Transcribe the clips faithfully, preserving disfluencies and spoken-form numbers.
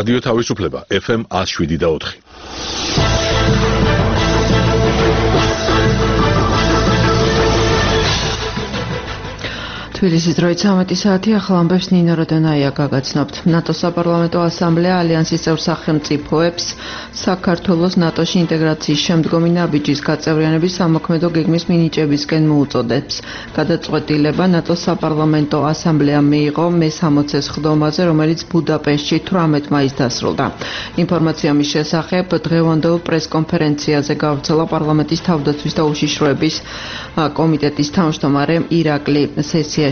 რადიო თავისუფლება ეფ ემ one oh seven და four. თბილისის დროით ცამეტი საათი ახალ ამბებს ნინო როდონაია გაგაცნობთ. ნატოს საპარლამენტო ასამბლეა ალიანსის წევრ სახელმწიფოებს საქართველოს ნატოში ინტეგრაციის შემდგომი ნაბიჯის გაწევრიანების სამოქმედო გეგმის მინიჭებისკენ მოუწოდებს. გადაწყვეტილება ნატოს საპარლამენტო ასამბლეამ მიიღო მე სამოცეს ხდომაზე, რომელიც ბუდაპეშტში თვრამეტ მაისს დასრულდა. ინფორმაცია მის შესახებ დღევანდელ პრესკონფერენციაზე გავრცელა პარლამენტის თავდაცვის და უშიშროების კომიტეტის თავმჯდომარე ირაკლი სესია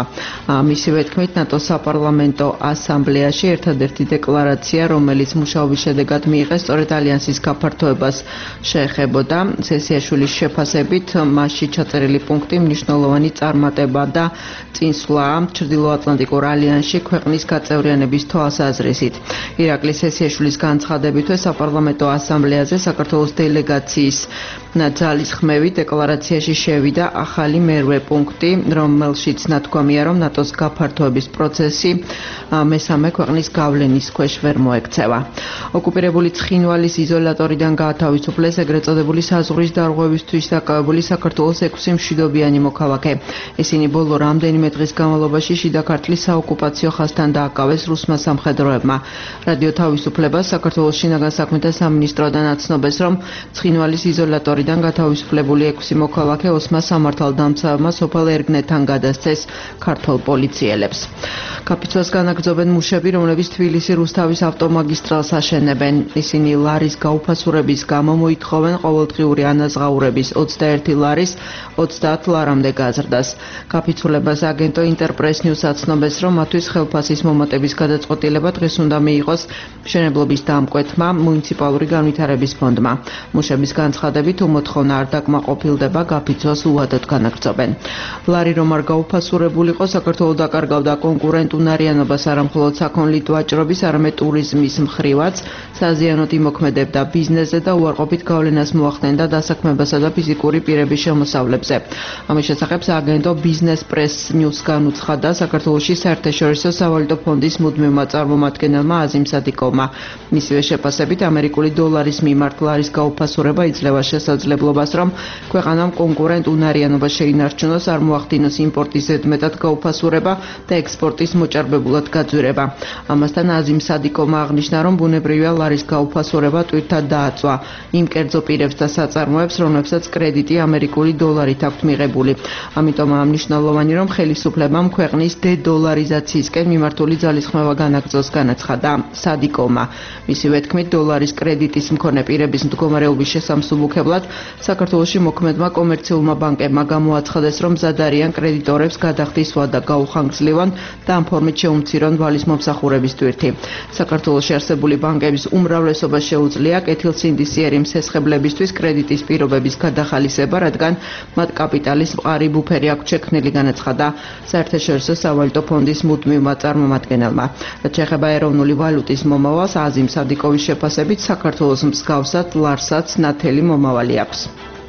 მისივე თქმით, ნატოს საპარლამენტო ასამბლეაში ერთადერთი დეკლარაცია, რომელიც მუშაობის შედეგად მიიღეს, სწორედ ალიანსის გაფართოებას შეეხებოდა. სესიაშვილის შეფასებით, მასში ჩაწერილი პუნქტი მნიშვნელოვანი წარმატება და წინსვლაა ჩრდილოატლანტიკურ ალიანსში ქვეყნის გაწევრიანების თვალსაზრისით. ირაკლი სესიაშვილის განცხადებითვე საპარლამენტო ასამბლეაზე საქართველოს დელეგაციის ძალისხმევით დეკლარაციაში შევიდა ახალი მერვე პუნქტი, რომელშიც ნათქვამია, რომ ნატოს გაფართოების პროცესი მესამე ქვეყნის გავლენის ქვეშ ვერ მოექცევა. ოკუპირებული ცხინვალის იზოლატორიდან გაათავისუფლეს ეგრეთ წოდებული საზღვრის დარღვევისთვის დაკავებული საქართველოს ექვსი მშვიდობიანი მოქალაქე. ისინი ბოლო რამდენიმე დღის განმავლობაში შიდა ქართლის საოკუპაციო ხაზთან დააკავეს რუსმა სამხედროებმა. რადიო თავისუფლებას საქართველოს შინაგან საქმეთა სამინისტროდან აცნობეს, რომ ცხინვალის იზოლატორიდან გათავისუფლებული ექვსი მოქალაქე ოსმა სამართალდამცავმა სოფელ ერგნეთთან გადასცეს ქართულ პოლიციელებს. კაფიცვას განაგრძობენ მუშები, რომლებიც თბილისი რუსთავის ავტომაგისტრალს აშენებენ. ისინი ლარის გაუფასურების გამო მოითხოვენ ყოველდღიური ანაზღაურების ოცდაერთი ლარის ოცდაათ ლარამდე გაზრდას. კაფიცულებას აგენტო ინტერპრეს ნიუს აცნობეს, რომ მათთვის ხელფასის მომატების გადაწყვეტილება დღეს უნდა მიიღოს მშენებლობის დამკვეთმა მუნიციპალური განვითარების ფონდმა. მუშების განცხადებით, უმოთხოვნა არ დაკმაყოფილდება, კაფიცვას უადოდ განაგრძობენ. ლარი რომ არ გაუფასურებულიყო, საქართველოს დაკარგავდა კონკურენტუნარიანობას არა მხოლოდ საქონლით ვაჭრობის, არამედ ტურიზმის მხრივაც, საზიანოდ იმოქმედებდა ბიზნესზე და უარყოფით გავლენას მოახდენდა დასაქმებასა და ფიზიკური პირების შემოსავლებზე. ამის შესახებ სააგენტო ბიზნეს პრეს ნიუსგან უცხადა საქართველოში საერთაშორისო სავალუტო ფონდის მუდმივმა წარმომადგენელმა აზიმ სადიკოვმა. მისივე შეფასებით, ამერიკული დოლარის მიმართ ლარის გაუფასურება იძლევა შესაძლებლობას, რომ ქვეყანამ კონკურენტუნარიანობა შეინარჩუნოს, არ მოახდინოს იმპორტის ზედმეტად გაუფასურება და ექსპორტის მოჭარბებულად გაძვირება. ამასთან აზიმ სადიკოვმა აღნიშნა, რომ ბუნებრივია ლარის გაუფასურება ტვირთად დააწვა იმ კერძო პირებს და საწარმოებს, რომლებსაც კრედიტი ამერიკული დოლარით აქვთ მიღებული. ამიტომაა მნიშვნელოვანი, რომ ხელისუფლებამ ქვეყნის დედოლარიზაციისკენ მიმართული ძალისხმევა განაგრძოს, განაცხადა სადიკოვმა. მისივე თქმით, დოლარის კრედიტის მქონე პირების მდგომარეობის შესამსუბუქებლად საქართველოში მოქმედმა კომერციულმა ბანკებმა გამოაცხადეს, რომ მზად არიან კრედიტორებს გადახდისვა და გაუხანგრძლივან და ამ ფორმით შეუმცირონ ვალის მომსახურების ტვირთი. საქართველოში არსებული ბანკების უმრავლესობას შეუძლია კეთილსინდისიერი მსესხებლებისთვის კრედიტის პირობების გადახალისება, რადგან მათ კაპიტალის მყარი ბუფერი აქვთ შექმნილი, განაცხადა საერთაშორისო სავალუტო ფონდის მუდმივმა წარმომადგენელმა. რაც შეეხება ეროვნული ვალუტის მომავალს, აზიმ სადიკოვის შეფასებით, საქართველოს მსგავსად ლარსაც ნათელი მომავალი აქვს.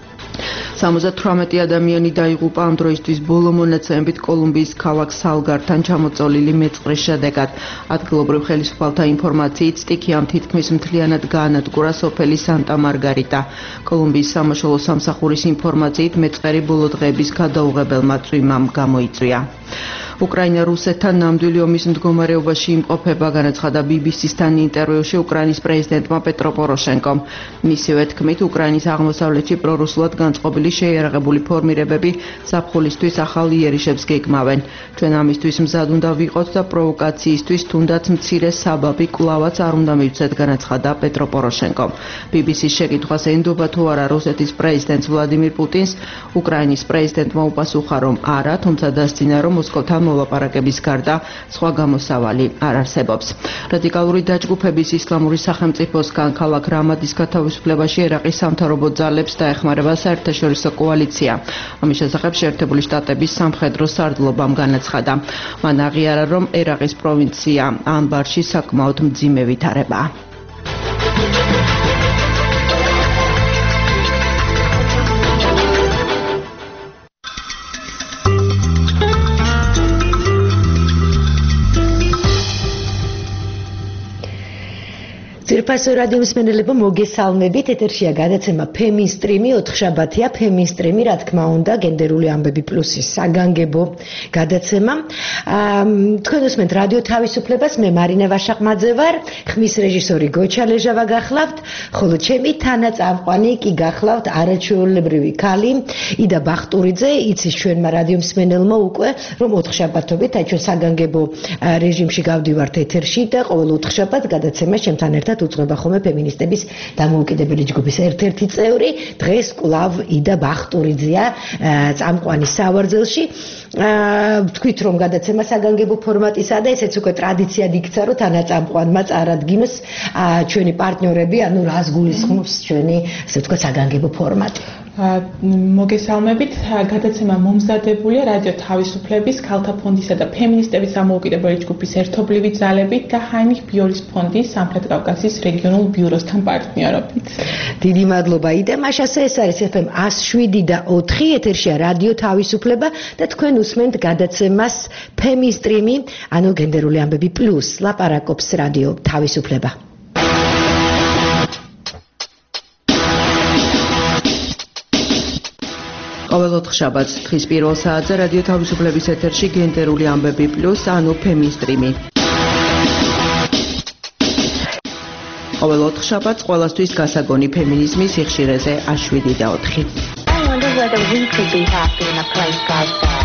სამოცდათვრამეტი ადამიანი დაიღუპა ამ დროისთვის ბოლო მონაცემებით კოლუმბიის ქალაქ სალგართან ჩამოწოლილი მეწყრის შედეგად. ადგილობრივ ხელისუფალთა ინფორმაციით, სტიქიამ თითქმის მთლიანად გაანადგურა სოფელი სანტა მარგარიტა. კოლუმბიის სამაშველო სამსახურის ინფორმაციით, მეწყერი ბოლო დღეების გადაუღებელმა წვიმამ გამოიწვია. უკრაინა რუსეთთან ნამდვილი ომის მდგომარეობაში იმყოფება, განაცხადა ბი ბი სისთან ინტერვიუში უკრაინის პრეზიდენტმა პეტრო პოროშენკომ. მისივე თქმით, უკრაინის აღმოსავლეთში პრორუსულად განწყობილი შეიარაღებული ფორმირებები ზაფხულისთვის ახალ იერიშებს გეგმავენ. ჩვენ ამისთვის მზად უნდა ვიყოთ და პროვოკაციისთვის თუნდაც მცირე საბაბი კვლავაც არ უნდა მივცეთ, განაცხადა პეტრო პოროშენკომ. ბი ბი სის შეკითხვას ენდობა თუ არა რუსეთის პრეზიდენტს ვლადიმირ პუტინს, უკრაინის პრეზიდენტმა უპასუხა, რომ არა, თუმცა დასძინა, რომ მოსკოვთან მოლაპარაკების გარდა სხვა გამოსავალი არ არსებობს. რადიკალური დაჯგუფების ისლამური სახელმწიფოსგან ქალაქ რამადის გათავისუფლებაში ერაყის სამთავრობო ძალებს დაეხმარება საერთაშორისო კოალიცია. ამის შესახებ შეერთებული შტატების სამხედრო სარდლობამ განაცხადა. მან აღიარა, რომ ერაყის პროვინცია ანბარში საკმაოდ მძიმე ვითარებაა. ძვირფასო რადიო მსმენელებო, მოგესალმებით. ეთერშია გადაცემა ფემინსტრიმი, ოთხშაბათია ფემინსტრიმი, რა თქმა უნდა, გენდერული ამბები პლუსის საგანგებო გადაცემა. თქვენ უსმენთ რადიო თავისუფლებას, მე მარინა ვაშაყმაძე ვარ, ხმის რეჟისორი გოჩა ლეჟავა გახლავთ, ხოლო ჩემი თანაწამყვანი კი გახლავთ არაჩვეულებრივი ქალი იდა ბახტურიძე, იცის ჩვენმა რადიო მსმენელმა უკვე, რომ ოთხშაბათობით აი ჩვენ საგანგებო რეჟიმში გავდივართ ეთერში და ყოველ ოთხშაბათს გადაცემა ჩემთან ერთად უძღვება ხოლმე ფემინისტების დამოუკიდებელი ჯგუფის ერთ-ერთი წევრი, დღეს კვლავ იდა ბახტურიძეა წამყვანი სავარძელში. თქვით რომ გადაცემა საგანგებო ფორმატისაა და ესეც უკვე ტრადიციად იქცა, რომ თანაწამყვანმა წარადგინოს ჩვენი პარტნიორები, ანუ რას გულისხმობს ჩვენი, ასე ვთქვათ, საგანგებო ფორმატი. მოგესალმებით, გადაცემა მომზადებულია რადიო თავისუფლების, ქალთა ფონდისა და ფემინისტების დამოუკიდებელი ჯგუფის ერთობლივი ძალებით და ჰაინრიხ ბიორის ფონდის სამხრეთ კავკასიის რეგიონულ ბიუროსთან პარტნიორობით. დიდი მადლობა იდა მაშასე, ეს არის ეფ ემ one oh seven და ოთხი, ეთერშია რადიო თავისუფლება და თქვენ უსმენთ გადაცემას ფემინსტრიმი, ანუ გენდერული ამბები პლუს, ლაპარაკობს რადიო თავისუფლება. ყოველ ოთხშაბათს თხის პირველ საათზე რადიო თავისუფლების ეთერში გენდერული ამბები პლუს, ანუ ფემინსტრიმი. ყოველ ოთხშაბათს ყველასთვის გასაგონი ფემინიზმის სიხშირეზე one oh seven და ოთხი. I wonder whether we could be happy in a place like that.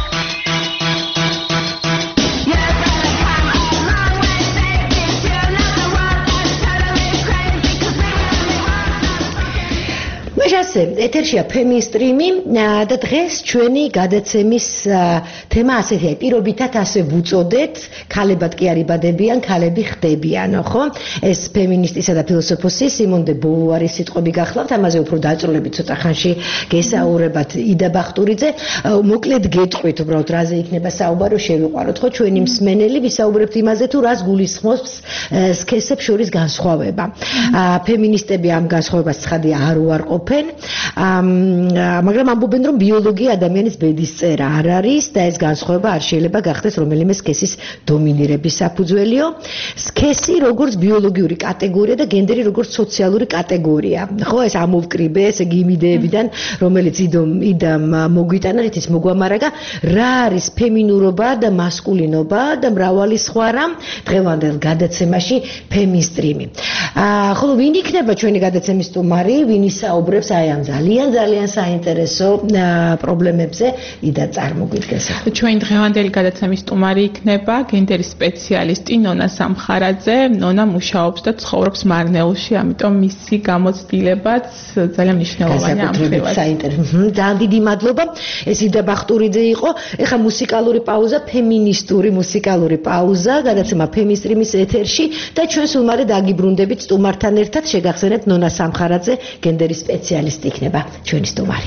ასე ეთერშია ფემინსტრიმი და დღეს ჩვენი გადაცემის თემა ასეთია, პირობითად ასე ვუწოდეთ, ქალებად კი არ იბადებიან, ქალები ხდებიანო, ხო? ეს ფემინისტისა და ფილოსოფოსი სიმონ დე ბოვუარის სიტყვები გახლავთ, ამაზე უფრო დაწვრილებით ცოტა ხანში გესაუბრებათ იდა ბახტურიძე. მოკლედ გეტყვით უბრალოდ რაზე იქნება საუბარი, შევიყვაროთ, ხო? ჩვენი მსმენელი ვისაუბრებთ იმაზე, თუ რას გულისხმობს სქესებს შორის განსხვავება. ფემინისტები ამ განსხვავებას ცხადია არ უარყოფენ. მაგრამ ამბობენ რომ ბიოლოგია ადამიანის ბედისწერა არ არის და ეს განსხვავება არ შეიძლება გახდეს რომელიმე სქესის დომინირების საფუძველიო. სქესი როგორც ბიოლოგიური კატეგორია და გენდერი როგორც სოციალური კატეგორია. ხო, ეს ამოვკრიბე, ესე იგი იმიდეებიდან, რომელიც იდამ მოგვიტანა, რითიც მოგვამარაგა, რა არის ფემინურობა და მასკულინობა და მრავალი სხვა რამ დღევანდელ გადაცემაში ფემინსტრიმი. ხოლო ვინ იქნება ჩვენი გადაცემის სტუმარი, ვინ ისაუბრებს აი ამ ძალიან ძალიან საინტერესო პრობლემებზე იდა წარმოგვიდგეს. ჩვენი დღევანდელი გადაცემის სტუმარი იქნება გენდერის სპეციალისტი ნონა სამხარაძე. ნონა მუშაობს და ცხოვრობს მარნეულში, ამიტომ მისი გამოცდილებაც ძალიან მნიშვნელოვანია ამ დღევანდელ. საინტერესო. ძალიან დიდი მადლობა. ეს იდა ბახტურიძე იყო. ეხლა მუსიკალური პაუზა, ფემინისტური მუსიკალური პაუზა, გადაცემა ფემინსტრიმის ეთერში და ჩვენ სულ მალე დაგიბრუნდებით სტუმართან ერთად, შეგახსენებთ ნონა სამხარაძე, გენდერის სპეციალისტი იქნება ჩვენი სტუმარი.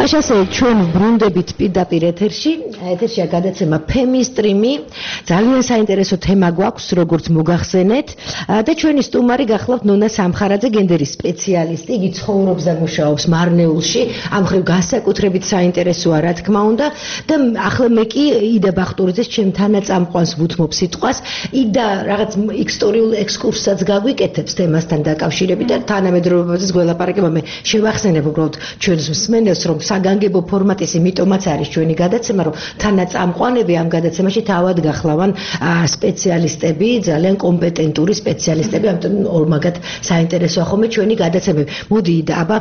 თამაში ასე ჩვენ ბრუნდებით პირდაპირ ეთერში. ეთერშია გადაცემა ფემისტრიმი. ძალიან საინტერესო თემა გვაქვს, როგორც მოგახსენეთ. და ჩვენი სტუმარი გახლავთ ნონა სამხარაძე, გენდერის სპეციალისტი. იგი ცხოვრობს და მუშაობს მარნეულში. ამ ხრივ განსაკუთრებით საინტერესოა, რა თქმა უნდა. და ახლა მე კი იდა ბახტურიძეს ჩემთანაც ამყვანს ვუთმობ სიტყვას. იდა რაღაც ისტორიულ ექსკურსსაც გაგვიკეთებს თემასთან დაკავშირებით და თანამედროვეობაზეც გველაპარაკება. მე შევახსენებ უბრალოდ ჩვენს მსმენელს, რომ საგანგებო ფორმატის იმიტომაც არის ჩვენი გადაცემა, რომ თანაწამყვანები ამ გადაცემაში თავად გახლავან სპეციალისტები, ძალიან კომპეტენტური სპეციალისტები, ამიტომ ორმაგად საინტერესოა ხოლმე ჩვენი გადაცემები. მოდი იდა, აბა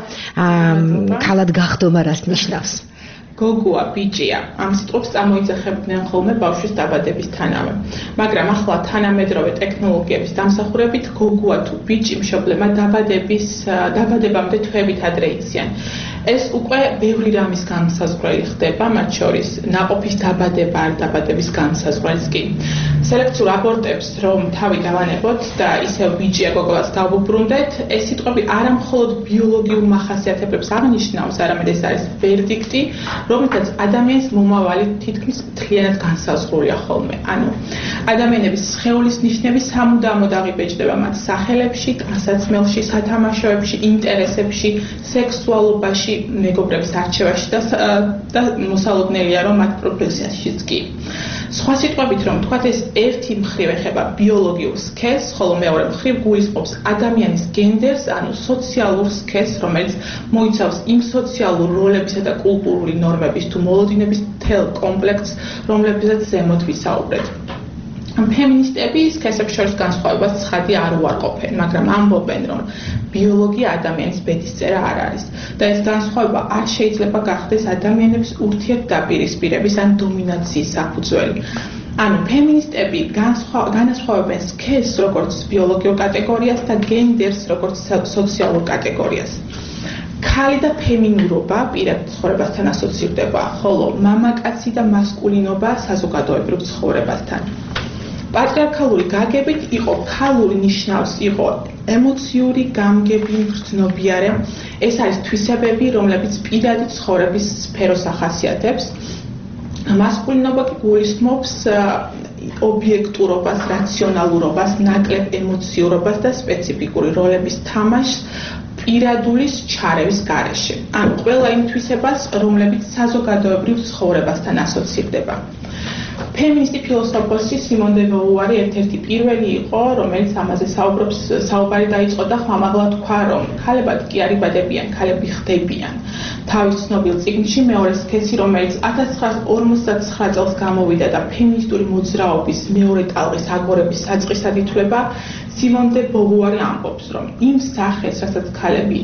ქალად გახდომა რას ნიშნავს? გოგოა, ბიჭია, ამ სიტყვებს წარმოიძახებდნენ ხოლმე ბავშვის დაბადებისთანავე. მაგრამ ახლა თანამედროვე ტექნოლოგიების დამსახურებით გოგოა თუ ბიჭი მშობლებმა დაბადების დაბადებამდე თვეებით ადრე იციან. ეს უკვე ბევრი რამის განსაზღვრელი ხდება, მათ შორის ნაყოფის დაბადება არ დაბადების განსაზღვრელიც კი. სელექციურ აბორტებს რომ თავი დავანებოთ და ისევ ბიჭია გოგოას გავუბრუნდეთ, ეს სიტყვები არა მხოლოდ ბიოლოგიურ მახასიათებლებს აღნიშნავს, არამედ ეს არის ვერდიქტი, რომელთაც ადამიანის მომავალი თითქმის მთლიანად განსაზღვრულია ხოლმე. ანუ ადამიანების სხეულის ნიშნები სამუდამოდ აღიბეჭდება მათ სახელებში, ტანსაცმელში, სათამაშოებში, ინტერესებში, სექსუალობაში, მეგობრების არჩევაში და და მოსალოდნელია რომ მათ პროფესიაშიც კი. სხვა სიტყვებით რომ თქვათ, ეს ერთი მხრივ ეხება ბიოლოგიურ სქესს, ხოლო მეორე მხრივ გულისხმობს ადამიანის გენდერს, ანუ სოციალურ სქესს, რომელიც მოიცავს იმ სოციალურ როლებისა და კულტურული ნორმების თუ მოლოდინების მთელ კომპლექტს, რომლებზეც ზემოთ ვისაუბრეთ. ფემინისტები სქესებს შორის განსხვავებას ცხადი არ უარყოფენ, მაგრამ ამბობენ, რომ ბიოლოგია ადამიანის ბედისწერა არ არის და ეს განსხვავება არ შეიძლება გახდეს ადამიანების ურთიერთდაპირისპირების ან დომინაციის საფუძველი. ანუ ფემინისტები განასხვავებენ სქესს როგორც ბიოლოგიურ კატეგორიას და გენდერს როგორც სოციალურ კატეგორიას. ქალი და ფემინურობა პირად ცხოვრებასთან ასოცირდება, ხოლო მამაკაცი და მასკულინობა საზოგადოებრივ ცხოვრებასთან. პატრიარქალური გაგებით იყო ქალური ნიშნავს იყო ემოციური, გამგები, გრძნობიარე. ეს არის თვისებები, რომლებიც პირადი ცხოვრების სფეროს ახასიათებს. მასკულინობა კი გულისხმობს ობიექტურობას, რაციონალურობას, ნაკლებ ემოციურობას და სპეციფიკური როლების თამაშს პირადულის ჩარევის გარეშე. ანუ ყველა იმ თვისებას, რომლებიც საზოგადოებრივ ცხოვრებასთან ასოცირდება. ფემინისტი ფილოსოფოსი სიმონ დე ბოვუარი ერთ-ერთი პირველი იყო, რომელიც ამაზე საუბრობს, საუბარი დაიწყო და ხმამაღლა თქვა, რომ ქალებად კი არ იბადებიან, ქალები ხდებიან. თავის ცნობილ წიგნში მეორე სქესი, რომელიც ათას ცხრაასა ორმოცდათცხრა წელს გამოვიდა და ფემინისტური მოძრაობის მეორე ტალღის აგორების საწყისად ითვლება, სიმონ დე ბოვუარი ამბობს, რომ იმ სახეს, რასაც ქალები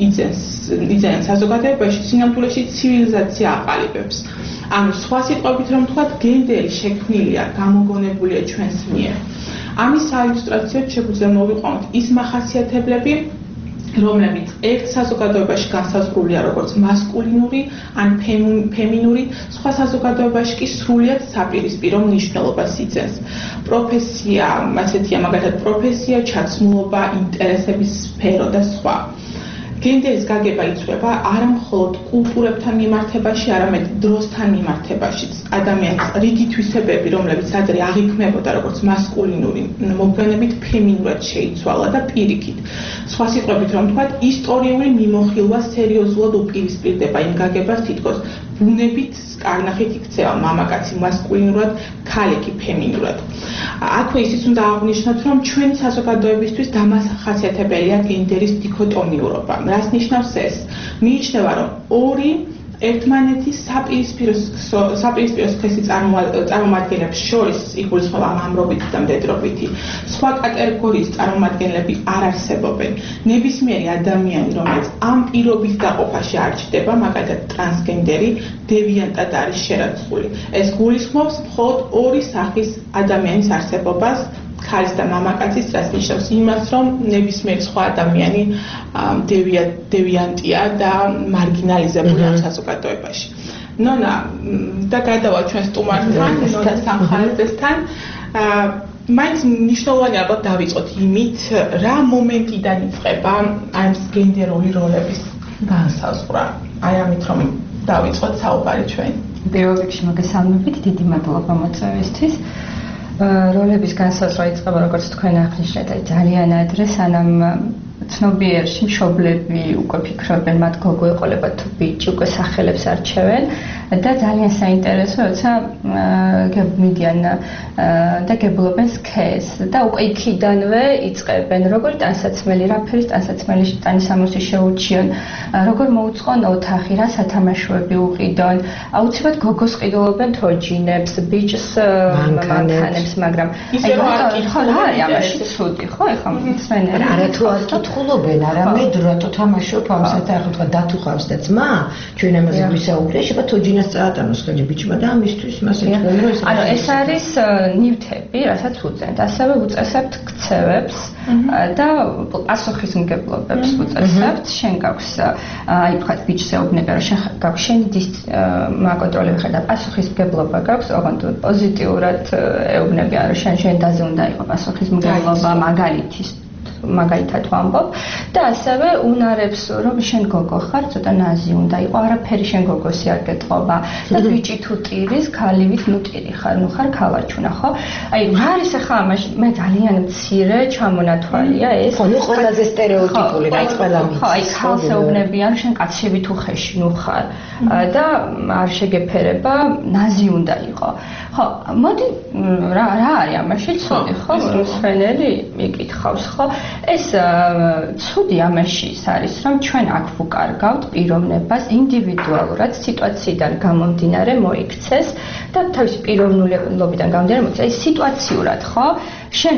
იძენენ საზოგადოებაში, სინამდვილეში ცივილიზაცია აყალიბებს. ანუ სხვა სიტყვებით რომ თქვათ, გენდერი შექმნილია, გამოგონებულია ჩვენს მიერ. ამის საილუსტრაციოდ შეგვიძლია მოვიყვანოთ ის მახასიათებლები, რომლებიც ერთ საზოგადოებაში განსაზღვრულია როგორც მასკულინური ან ფემინური, სხვა საზოგადოებაში კი სრულიად საპირისპირო მნიშვნელობას იძლევის. პროფესია, ასეთია მაგალითად პროფესია, ჩაცმულობა, ინტერესების სფერო და სხვა. გენდერის გაგება იცვლება არა მხოლოდ კულტურებთან მიმართებაში, არამედ დროსთან მიმართებაშიც. ადამიანის რიგი თვისებები, რომლებიც ადრე აღიქმებოდა როგორც მასკულინური, მოგვიანებით ფემინურად შეიცვალა და პირიქით. სხვა სიტყვებით რომ ვთქვათ, ისტორიული მიმოხილვა სერიოზულად უპირისპირდება იმ გაგებას, თითქოს ბუნებით კარნახით იქცევა მამაკაცი მასკულინურად, ქალი კი ფემინურად. აქვე ისიც უნდა აღვნიშნოთ, რომ ჩვენი საზოგადოებისთვის დამახასიათებელია გენდერის დიქოტომიურობა. რას ნიშნავს ეს? მიიჩნევა, რომ ორი ერთმანეთის საპირისპირო საპირისპირო სქესი წარმომადგენლებს შორის იგულისხმება მამრობითი და მდედრობითი. სხვა კატეგორიის წარმომადგენლები არ არსებობენ. ნებისმიერი ადამიანი, რომელიც ამ პირობით დაყოფაში არ ჩნდება, მაგალითად ტრანსგენდერი, დევიანტად არის შერაცხული. ეს გულისხმობს მხოლოდ ორი სახის ადამიანის არსებობას, ქალის და მამაკაცის, რაც ნიშნავს იმას, რომ ნებისმიერი სხვა ადამიანი დევიანტია და მარგინალიზებულია საზოგადოებაში. ნონა, და გადავა ჩვენ სტუმართან, ნონა სამხარაძესთან. მაინც მნიშვნელოვანი ალბათ დავიწყოთ იმით, რა მომენტიდან იწყება ამ გენდერული როლების განსაზღვრა. აი ამით რომ დავიწყოთ საუბარი ჩვენ. პირველ რიგში მოგესალმებით, დიდი მადლობა მოწვევისთვის. როლების განსაზღვრა იწყება, როგორც თქვენ აღნიშნეთ, ძალიან ადრე, სანამ ცნობიერში მშობლები უკვე ფიქრობენ, მათ გოგო ეყოლება თუ ბიჭი, უკვე სახელებს არჩევენ და ძალიან საინტერესო, როცა მიდიან და გებულობენ სქეს და უკვე იქიდანვე იწყებენ, როგორ ტანსაცმელი, რა ფერის ტანსაცმელი ტანისამოსი შეუჩიონ, როგორ მოუწყონ ოთახი, რა სათამაშოები უყიდონ, აუცილებლად გოგოს ყიდულობენ თოჯინებს, ბიჭს მანქანებს, მაგრამ ისე რომ არ ხო, რა არის ამაში ცუდი, ხო, ეხლა მსმენელი არა თუ არ კითხულობენ, არამედ რატო თამაშობ ამ საერთოდ თქვა დათუხავს და ძმა, ჩვენ ამაზე ვისაუბრეთ, შეება თოჯინას წაატანოს ხელი ბიჭმა და ამისთვის მას ეთქვენ, რომ ეს ანუ ეს არის ნივთები, რასაც უწენთ. ასევე უწესებთ ქცევებს და პასუხისმგებლობებს უწესებთ. შენ გაქვს აი თქვა ბიჭს ეუბნება, რომ შენ გაქვს შენი დის მაკონტროლები ხარ და პასუხისმგებლობა გაქვს, ოღონდ პოზიტიურად ეუბნებიან, რომ შენ შენ დაზე უნდა იყო პასუხისმგებლობა მაგალითის მაგალითად ვამბობ და ასევე უნარებს რომ შენ გოგო ხარ ცოტა ნაზი უნდა იყო არაფერი შენ გოგოსი არ გეტყობა და ბიჭი თუ ტირის ქალივით ნუ ტირი ხარ ნუ ხარ ქალაჩუნა ხო აი რა არის ახლა ამაში მე ძალიან მცირე ჩამონათვალია ეს ხო ნუ ყველაზე სტერეოტიპული რაც ყველა მის ხო აი ქალს ეუბნებიან შენ კაცები თუ ხეში ნუ ხარ და არ შეგეფერება ნაზი უნდა იყო ხო მოდი რა რა არის ამაში ცუდი ხო მსმენელი მიკითხავს ხო ეს ცუდი ამაში ის არის რომ ჩვენ აქ ვუკარგავთ პიროვნებას ინდივიდუალურად სიტუაციიდან გამომდინარე მოიქცეს და თავის პიროვნულობიდან გამომდინარე მოიქცეს ეს სიტუაციურად ხო შენ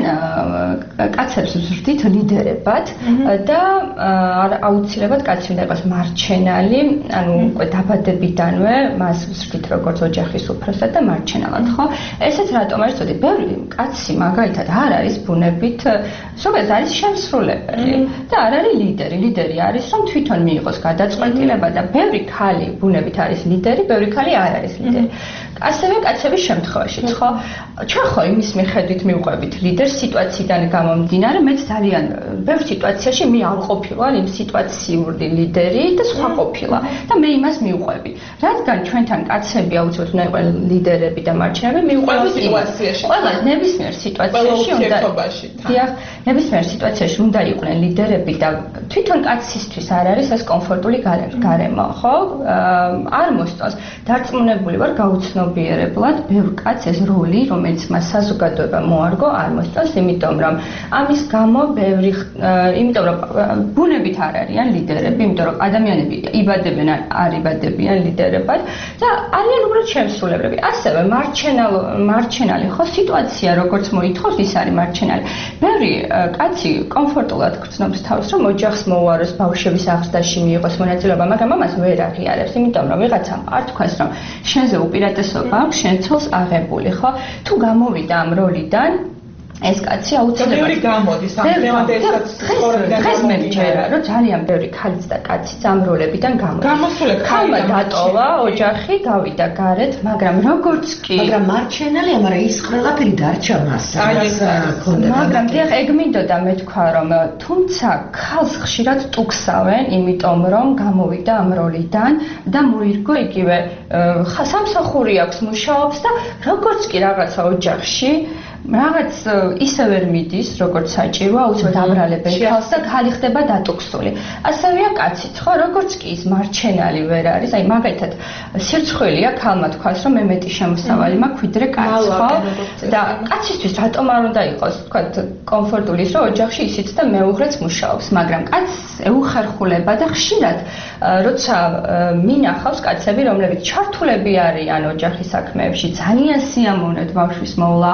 კაცებს ვზრდით ლიდერებად და აუცილებლად კაცი უნდა იყოს მარჩენალი ანუ უკვე დაბადებიდანვე მას ვზრდით როგორც ოჯახის უფროსად და მარჩენალად ხო ესეც რატომ არის ცუდი ბევრი კაცი მაგალითად არ არის ბუნებით ზოგადად არის შემსრულებელი და არ არის ლიდერი ლიდერი არის რომ თვითონ მიიღოს გადაწყვეტილება და ბევრი ქალი ბუნებით არის ლიდერი ბევრი ქალი არ არის ლიდერი ასევე კაცების შემთხვევაშიც ხო ჩვენ ხო იმის მიხედვით მივყვებით ლიდერს სიტუაციიდან გამომდინარე მეც ძალიან ბევრ სიტუაციაში მე არ ყოფილა იმ სიტუაციური ლიდერი და სხვა ყოფილა და მე იმას მივყვები რადგან ჩვენთან კაცები აუცილებლად უნდა იყვნენ ლიდერები და მარჩენები მივყვებით სიტუაციაში ყველა ნებისმიერ სიტუაციაში უნდა დიახ ნებისმიერ სიტუაციაში უნდა იყვნენ ლიდერები და თვითონ კაცისთვის არ არის ეს კომფორტული გარემო ხო არ მოსწონს დარწმუნებული ვარ გაუცნობიერებლად ბევრ კაცს ეს როლი რომელიც მას საზოგადოება მოარგო არ მოსწონს იმიტომ რომ ამის გამო ბევრი იმიტომ რომ ბუნებით არ არიან ლიდერები იმიტომ რომ ადამიანები იბადებენ არ იბადებიან ლიდერებად და არიან უბრალოდ შემსრულებლები ასევე მარჩენალ მარჩენალი ხო სიტუაცია როგორც მოითხოვს ის არის მარჩენალი ბევრი კაცი კომფორტულად გრძნობს თავს რომ ოჯახს მოუაროს ბავშვების აღზრდაში მიიღოს მონაწილეობა მაგრამ ამას ვერ აღიარებს იმიტომ რომ ვიღაცამ არ თქვას რომ შენზე უპირატესობა აქვს შენ ცოლს აღებული ხო თუ გამოვიდა ამ როლიდან ეს კაცი აუცილებლად ბევრი გამოდის ამ დღევანდელსაც ცხოვრებიდან დღეს მე ვჯერა რომ ძალიან ბევრი ქალიც და კაციც ამ როლებიდან გამოდის გამოსულებ ქალმა დატოვა ოჯახი გავიდა გარეთ მაგრამ როგორც კი მაგრამ მარჩენალი ამარა ის ყველაფერი დარჩა მას რაც ქონდა მაგრამ დიახ ეგ მინდოდა მე თქვა რომ თუმცა ქალს ხშირად ტუქსავენ იმიტომ რომ გამოვიდა ამ როლიდან და მოირგო იგივე სამსახური აქვს მუშაობს და როგორც კი რაღაცა ოჯახში რაღაც ისე ვერ მიდის, როგორც საჭირო, აუცილებლად აბრალებენ ქალს და ქალი ხდება დატუქსული. ასევეა კაციც, ხო, როგორც კი ის მარჩენალი ვერ არის, აი მაგალითად სირცხვილია ქალმა თქვას, რომ მე მეტი შემოსავალი მაქვს ვიდრე კაცს, ხო? და კაცისთვის რატომ არ უნდა იყოს, თქვა, კომფორტული ის, რომ ოჯახში ისიც და მეუღლეც მუშაობს, მაგრამ კაცს ეუხერხულება და ხშირად როცა მინახავს კაცები, რომლებიც ჩართულები არიან ოჯახის საქმეებში, ძალიან სიამოვნებთ ბავშვის მოვლა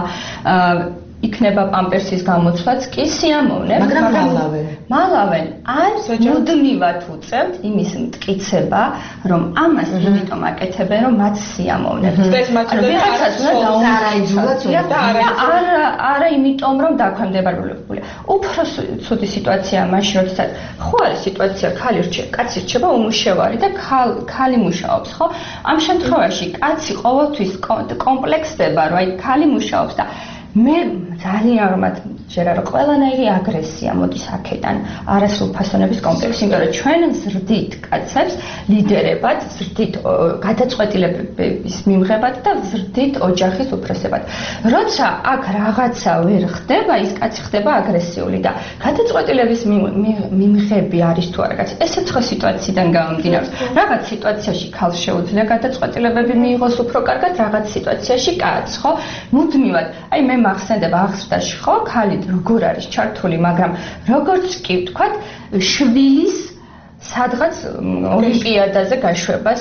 იქნება პამპერსის გამოცვლაც კი სიამოვნებს, მაგრამ მალავენ. მალავენ ან მუდმივად უწევთ იმის მტკიცება, რომ ამას იმიტომ აკეთებენ, რომ მათ სიამოვნებს. ანუ ვიღაცას უნდა დაუმარცხოს და არა არა იმიტომ, რომ დაქვემდებარებულია. უფრო ცუდი სიტუაცია მაშინ, როდესაც ხო არის სიტუაცია, ქალი რჩება, კაცი რჩება უმუშევარი და ქალი მუშაობს, ხო? ამ შემთხვევაში კაცი ყოველთვის კომპლექსდება, რომ აი ქალი მუშაობს და მე ძალიან რომ მათ ჯერა რომ ყველანაირი აგრესია მოდის აქედან, არასრულფასონების კომპლექსი, იმიტომ რომ ჩვენ ზრდით კაცებს ლიდერებად, ზრდით გადაწყვეტილებების მიმღებად და ზრდით ოჯახის უფროსებად. როცა აქ რაღაცა ვერ ხდება, ის კაცი ხდება აგრესიული და გადაწყვეტილების მიმღები არის თუ არა კაცი. ესეც ხო სიტუაციიდან გამომდინარეობს. რაღაც სიტუაციაში ქალს შეუძლია გადაწყვეტილებები მიიღოს უფრო კარგად, რაღაც სიტუაციაში კაცს, ხო? მუდმივად. აი მე მახსენდება აღზრდაში, ხო, ქალი როგორ არის ჩართული, მაგრამ როგორც კი ვთქვათ, შვილის სადღაც ოლიმპიადაზე გაშვებას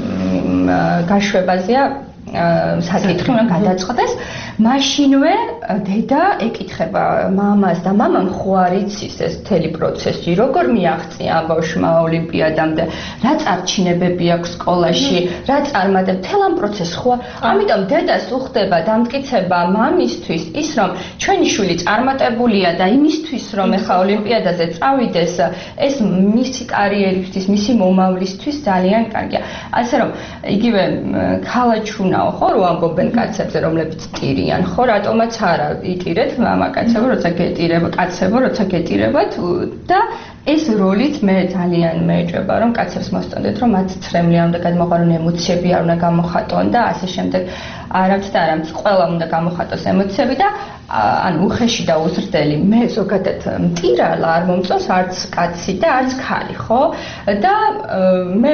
გაშვებაზეა საკითხი უნდა გადაწყდეს, მაშინვე დედა ეკითხება მამას და მამამ ხო არ იცის ეს მთელი პროცესი, როგორ მიაღწია ბავშვმა ოლიმპიადამდე, რა წარჩინებები აქვს სკოლაში, რა წარმატება, მთელ ამ პროცესს ხო, ამიტომ დედას უხდება დამტკიცება მამისთვის ის, რომ ჩვენი შვილი წარმატებულია და იმისთვის, რომ ეხა ოლიმპიადაზე წავიდეს, ეს მისი კარიერისთვის, მისი მომავლისთვის ძალიან კარგია. ასე რომ იგივე ქალაჩუნა ხო რო ამბობენ კაცებზე რომლებიც ტირიან ხო რატომაც არა იტირეთ მამაკაცებო როცა გეტირება კაცებო როცა გეტირებათ და ეს როლით მე ძალიან მეეჭვება რომ კაცებს მოსწონდეთ რომ მათ ცრემლი არ უნდა გადმოყარონ ემოციები არ უნდა გამოხატონ და ასე შემდეგ არამც და არამც ყველა უნდა გამოხატოს ემოციები და ან უხეში და უზრდელი მე ზოგადად მტირალა არ მომწონს არც კაცი და არც ქალი ხო და მე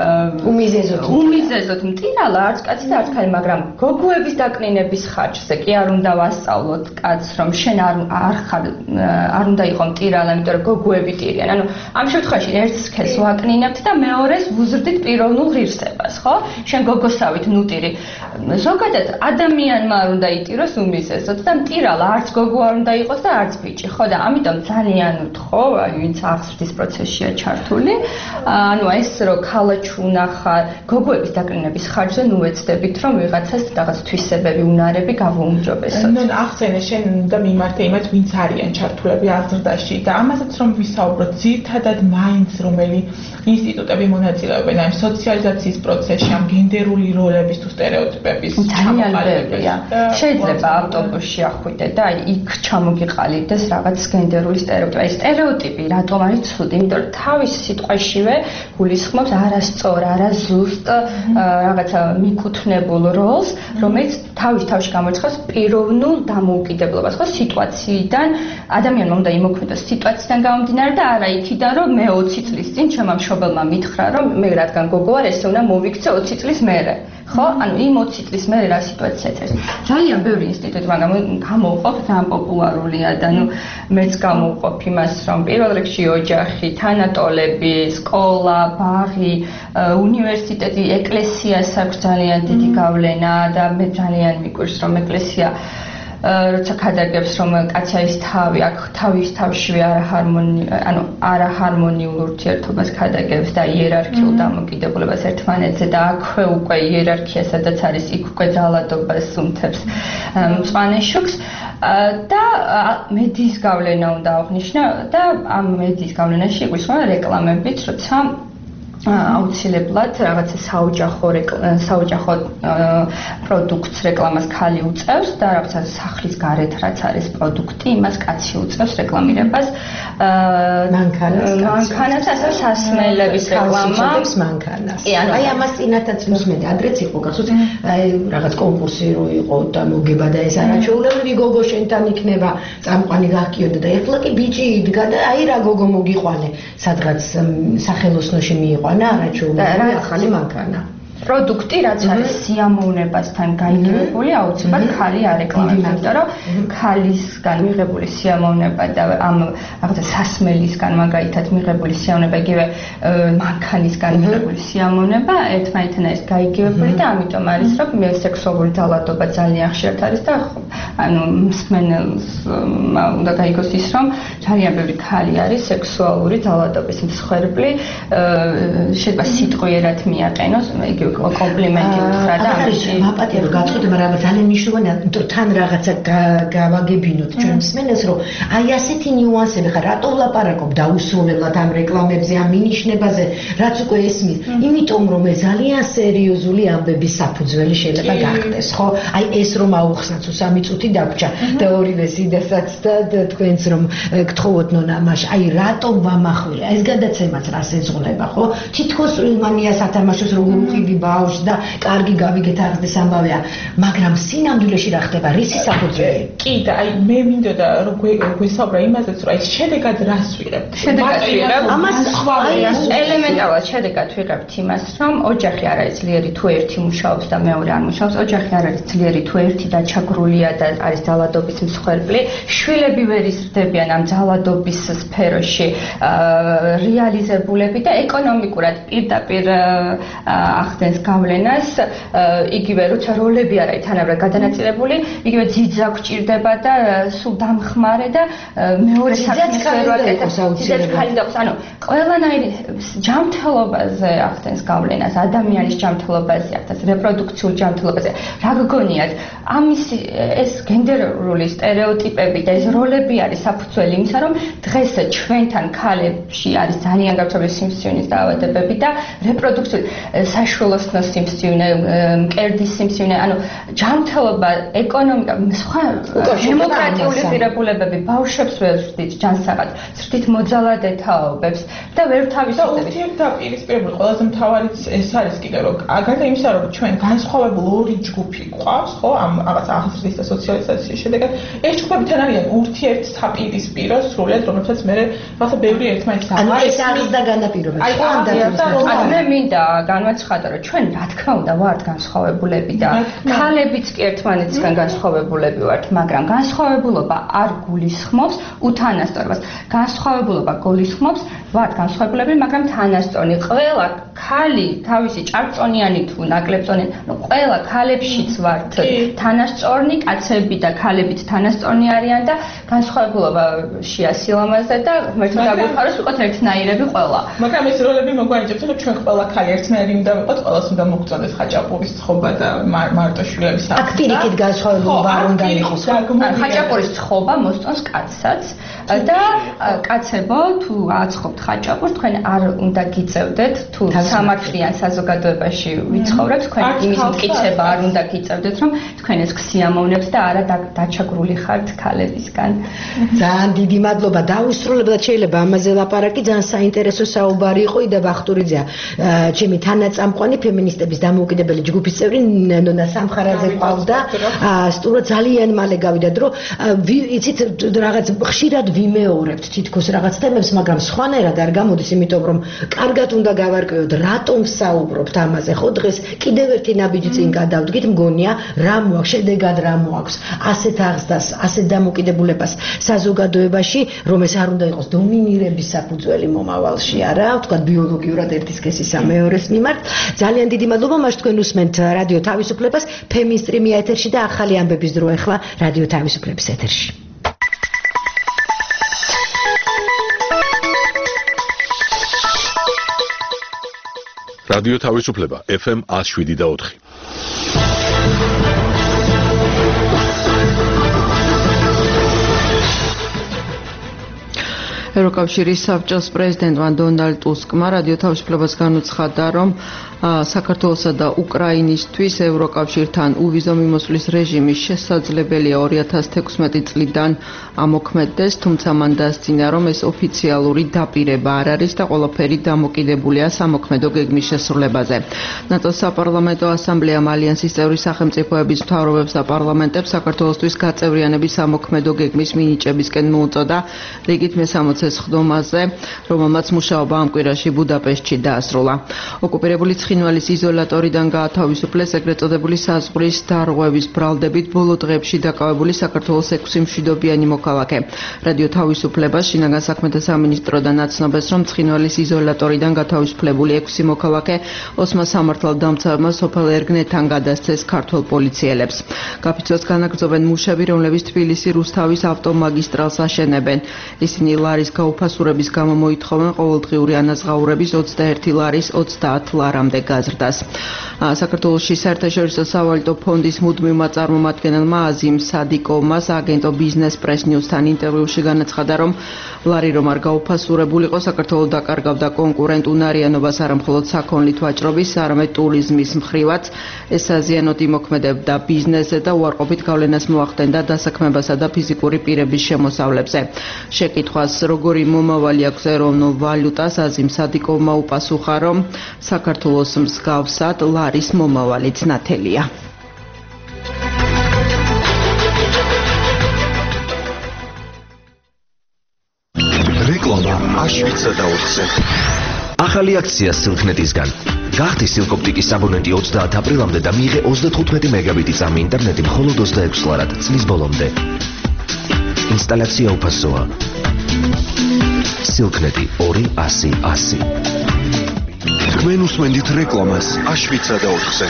უმიზეზოდ უმიზეზოდ მტირალა არც კაცი და არც ქალი მაგრამ გოგოების დაკნინების ხარჯზე კი არ უნდა ვასწავლოთ კაცს რომ შენ არ არ ხარ არ უნდა იყო მტირალა იმიტომ რომ გოგოები ტირიან ანუ ამ შემთხვევაში ერთს ქეს ვაკნინებთ და მეორეს ვუზრდით პიროვნულ ღირსებას ხო შენ გოგოსავით ნუტირი ზოგადად ადამიანმა არ უნდა იტიროს უმიზეზოდ და მტირალა არც გოგო არ უნდა იყოს და არც ბიჭი ხო და ამიტომ ძალიან ვთხოვ აი ვინც აღზრდის პროცესშია ჩართული ანუ ეს რო ქალაჩუნა ხარ გოგოების დაკნინების ხარჯზე ნუ ეცდებით რომ ვიღაცას რაღაც თვისებები უნარები გავუმჯობესოთ ნუ ახსენე შენ და მიმართე იმას ვინც არიან ჩართულები აღზრდაში და ამასაც რომ ვისაუბროთ ძირთადად მაინც რომელი ინსტიტუტები მონაწილეობენ ამ სოციალიზაციის პროცესში ამ გენდერული როლების თუ სტერეოტიპების ჩამოყალიბებია შეიძლება ავტობუსში ახვიდე და აი იქ ჩამოგიყალიბდეს რაღაც გენდერული სტერეოტიპი. აი სტერეოტიპი რატომ არის ცუდი? იმიტომ რომ თავის სიტყვაშივე გულისხმობს არასწორ, არაზუსტ რაღაცა მიკუთვნებულ როლს, რომელიც თავის თავში გამოიცხოს პიროვნულ დამოუკიდებლობას, ხო, სიტუაციიდან ადამიანმა უნდა იმოქმედოს სიტუაციიდან გამომდინარე და არა იქიდან რომ მე ოცი წლის წინ ჩემმა მშობელმა მითხრა რომ მე რადგან გოგო ვარ, ესე უნდა მოვიქცე ოცი წლის მერე. ხო, ანუ იმ ოცი წლის მერე რა სიტუაციაც არის. ძალიან ბევრი ინსტიტუტი, მაგრამ გამოვყოფ ძალიან პოპულარულია და ნუ მეც გამოვყოფ იმას, რომ პირველ რიგში ოჯახი, თანატოლები, სკოლა, ბაღი, უნივერსიტეტი, ეკლესიას აქვს ძალიან დიდი გავლენა და მე ძალიან მიკვირს, რომ ეკლესია როცა ქადაგებს რომ კაცი არის თავი, აქ თავის თავშივე არაჰარმონი, ანუ არაჰარმონიულ ურთიერთობას ქადაგებს და იერარქიულ დამოკიდებულებას ერთმანეთზე და აქვე უკვე იერარქია, სადაც არის იქ უკვე ძალადობას უმთებს მწვანე შუქს და მედიის გავლენა უნდა აღნიშნო და ამ მედიის გავლენაში იგულისხმება რეკლამებიც, როცა აუცილებლად რაღაცა საოჯახო საოჯახო პროდუქტს რეკლამას ქალი უწევს და რაღაცა სახლის გარეთ რაც არის პროდუქტი იმას კაცი უწევს რეკლამირებას მანქანას მანქანას ასე სასმელების რეკლამა მანქანას აი ამას წინათაც მოსმენთ ადრეც იყო გახსოვთ აი რაღაც კონკურსი რო იყო და მოგება და ეს არაჩვეულებრივი გოგო შენთან იქნება წამყვანი გახკიოდა და ეხლა კი ბიჭი იდგა და აი რა გოგო მოგიყვანე სადღაც სახელოსნოში მიიღო ანა არაჩვეულებრივი ახალი მანქანა პროდუქტი რაც არის სიამოვნებასთან გაიგებებული აუცილებლად ხალი არეკლამებს იმიტომ რომ ქალისგან მიღებული სიამოვნება და ამ რაღაცა სასმელისგან მაგალითად მიღებული სიამოვნება იგივე მანქანისგან მიღებული სიამოვნება ერთმანეთთან არის გაიგებებული და ამიტომ არის რომ მე სექსუალური ძალადობა ძალიან ხშირად არის და ანუ მსმენელს უნდა გაიგოს ის რომ ძალიან ბევრი ქალი არის სექსუალური ძალადობის მსხვერპლი შეიძლება სიტყვიერად მიაყენოს იგივე კომპლიმენტი უთხრა და ამაში მაპატიო გაწყვეტე, მაგრამ ძალიან მნიშვნელოვანია, რომ თან რაღაცა გავაგებინოთ ჩვენ მსმენელს, რომ აი ასეთი ნიუანსები ხარ, რატო ვლაპარაკობ დაუსრულებლად ამ რეკლამებზე, ამ მინიშნებაზე, რაც უკვე ესმის, იმიტომ რომ ეს ძალიან სერიოზული ამბების საფუძველი შეიძლება გახდეს, ხო? აი ეს რომ აუხსნათ, სამი წუთი დაგვრჩა და ორივე სიდასაც და თქვენს რომ გთხოვოთ ნონამაში, აი რატომ ვამახვილე? ეს გადაცემაც რას ეძღვნება, ხო? თითქოს მანია სათამაშოს როგორ უყიდი ბავშვს და კარგი გავიგეთ აღდეს ამბავია, მაგრამ სინამდვილეში რა ხდება? რისი საფუძველი? კი და აი მე მინდოდა რომ გვესაუბრა იმაზეც, რომ აი შედეგად რას ვიღებთ? შედეგად ვიღებთ ამას ელემენტარულად შედეგად ვიღებთ იმას, რომ ოჯახი არ არის ძლიერი თუ ერთი მუშაობს და მეორე არ მუშაობს, ოჯახი არ არის ძლიერი თუ ერთი დაჩაგრულია და არის ძალადობის მსხვერპლი, შვილები ვერ იზრდებიან ამ ძალადობის სფეროში რეალიზებულები და ეკონომიკურად პირდაპირ ახდენს გავლენას, იგივე როცა როლები არ არის თანაბრად გადანაწილებული, იგივე ძიძა გვჭირდება და სულ დამხმარე და მეორე საქმეს ვერ ვაკეთებ. ძიძაც ხალი დაყოს, ანუ ყველანაირი ჯანმრთელობაზე ახდენს გავლენას, ადამიანის ჯანმრთელობაზე ახდენს, რეპროდუქციულ ჯანმრთელობაზე. რა გგონიათ, ამის ეს გენდერული სტერეოტიპები და ეს როლები არის საფუძველი იმისა, რომ დღეს ჩვენთან ქალებში არის ძალიან გავრცელებული სიმსივნის დაავადებები და რეპროდუქციული საშუალოსნო სიმსივნე, მკერდის სიმსივნე, ანუ ჯანმრთელობა, ეკონომიკა, სხვა დემოკრატიული ღირებულებები ბავშვებს ვერ ზრდით ჯანსაღად, ზრდით მოძალადეთაობებს და ვერ თავისუფლდებით. ურთიერთდაპირისპირებული ყველაზე მთავარიც ეს არის კიდე რომ გარდა იმისა, რომ ჩვენ განსხვავებულ ორი ჯგუფი გვყავს, ხო, ამ რაღაც აღზრდის და სოციალიზაციის შედეგად, ეს ჯგუფებთან არიან ურთიერთდაპირისპირო სრულად, რომელსაც მე რაღაცა ბევრი ერთმანეთს ანუ ეს აღზრდა განაპირობებს. აი ანუ მე მინდა განვაცხადო, რომ ჩვენ რა თქმა უნდა ვართ განსხვავებულები და ქალებიც კი ერთმანეთისგან განსხვავებულები ვართ, მაგრამ განსხვავებულობა არ გულისხმობს უთანასწორობას. განსხვავებულობა გულისხმობს ვართ განსხვავებულები, მაგრამ თანასწორნი. ყველა ქალი თავისი ჭარბწონიანი თუ ნაკლებწონიანი, ну ყველა ქალებშიც ვართ თანასწორნი, კაცები და ქალებიც თანასწორნი არიან და განსხვავებულობა შეასილამაზე და ღმერთმა დაგვიხაროს ვიყოთ ერთნაირები ყველა. მაგრამ ეს როლები მოგვანიჭებს, რომ ჩვენ ყველა ქალი ერთნაირი უნდა ვიყოთ, ყველას უნდა მოგწონდეს ხაჭაპურის ცხობა და მარტო შვილების აქ პირიქით განსხვავებულობა არ უნდა იყოს. ხაჭაპურის ცხობა მოსწონს კაცსაც და კაცებო თუ აცხობთ ხაჭაპურს, თქვენ არ უნდა გიწევდეთ თუ სამართლიან საზოგადოებაში ვიცხოვრებთ, თქვენ იმის მტკიცება არ უნდა გიწევდეთ, რომ თქვენ ეს ქსიამოვნებთ და არა დაჩაგრული ხართ ქალებისგან. ძალიან დიდი მადლობა. დაუსრულებლად შეიძლება ამაზე ლაპარაკი, ძალიან საინტერესო საუბარი იყო. იდა ბახტურიძეა ჩემი თანაწამყვანი ფემინისტების დამოუკიდებელი ჯგუფის წევრი ნონა სამხარაძე ყავდა. სტუმრად ძალიან მალე გავიდა დრო. იცით რაღაც ხშირად ვიმეორებთ თითქოს რაღაც თემებს, მაგრამ სხვანაირად არ გამოდის, იმიტომ რომ კარგად უნდა გავარკვიოთ, რატომ საუბრობთ ამაზე, ხო დღეს კიდევ ერთი ნაბიჯი წინ გადავდგით, მგონია რა მოაქვს, შედეგად რა მოაქვს, ასეთ აღზრდას, ასეთ დამოკიდებულებას საზოგადოებაში, რომ ეს არ უნდა იყოს დომინირების საფუძველი მომავალში, არა, თქვა ბიოლოგიურად ერთი სქესისა მეორეს მიმართ. ძალიან დიდი მადლობა, მას თქვენ უსმენთ რადიო თავისუფლებას, ფემინსტრიმია ეთერში და ახალი ამბების დრო ახლა რადიო თავისუფლების ეთერში. რადიო თავისუფლება ეფ ემ one oh seven და four. ევროკავშირის საბჭოს პრეზიდენტმა დონალდ ტუსკმა რადიო თავისუფლებას განუცხადა, რომ საქართველოსა და უკრაინისთვის ევროკავშირთან უვიზო მიმოსვლის რეჟიმი შესაძლებელია two thousand sixteen წლიდან ამოქმედდეს, თუმცა მან დასძინა, რომ ეს ოფიციალური დაპირება არ არის და ყველაფერი დამოკიდებულია სამოქმედო გეგმის შესრულებაზე. ნატოს საპარლამენტო ასამბლეამ ალიანსის წევრი სახელმწიფოების მთავრობებს და პარლამენტებს საქართველოსთვის გაწევრიანების სამოქმედო გეგმის მინიჭებისკენ მოუწოდა რიგით მესამოცე ხდომაზე, რომელმაც მუშაობა ამ კვირაში ბუდაპეშტში დაასრულა. ოკუპირებული ცხინვალის იზოლატორიდან გაათავისუფლეს ეგრეთ წოდებული საზღვრის დარღვევის ბრალდებით ბოლო დღეებში დაკავებული საქართველოს ექვსი მშვიდობიანი მოქალაქე. რადიო თავისუფლებას შინაგან საქმეთა სამინისტროდან აცნობეს, რომ ცხინვალის იზოლატორიდან გათავისუფლებული ექვსი მოქალაქე ოსმა სამართალდამცავმა სოფელ ერგნეთთან გადასცეს ქართულ პოლიციელებს. გაფიცვას განაგრძობენ მუშები, რომლებიც თბილისი რუსთავის ავტომაგისტრალს აშენებენ. ისინი ლარის ეს გაუფასურების გამო მოითხოვენ ყოველდღიური ანაზღაურების ოცდაერთი ლარის ოცდაათ ლარამდე გაზრდას. საქართველოში საერთაშორისო სავალუტო ფონდის მუდმივმა წარმომადგენელმა აზიმ სადიკოვმა აგენტო ბიზნეს პრეს ნიუსთან ინტერვიუში განაცხადა, რომ ლარი რომ არ გაუფასურებულიყო, საქართველოს დაკარგავდა კონკურენტ უნარიანობას არა მხოლოდ საქონლით ვაჭრობის, არამედ ტურიზმის მხრივაც. ეს საზიანოდ იმოქმედებდა ბიზნესზე და უარყოფით გავლენას მოახდენდა დასაქმებასა და ფიზიკური პირების შემოსავლებზე. შეკითხვას, როგორი მომავალი აქვს ეროვნულ ვალუტას, აზიმ სადიკოვმა უპასუხა, რომ საქართველოს მსგავსად ლარის მომავალიც ნათელია. რეკლამა აშვიცა და ოთხზე. ახალი აქცია სილქნეტისგან. გახდი სილკოპტიკის აბონენტი ოცდაათ აპრილამდე და მიიღე ოცდათხუთმეტი მეგაბიტი წამი ინტერნეტი მხოლოდ ოცდაექვსი ლარად წლის ბოლომდე. ინსტალაცია უფასოა. სილქნეტი ორი ასი ასი. თქვენ უსმენთ რეკლამას აშვიცა და ოთხზე.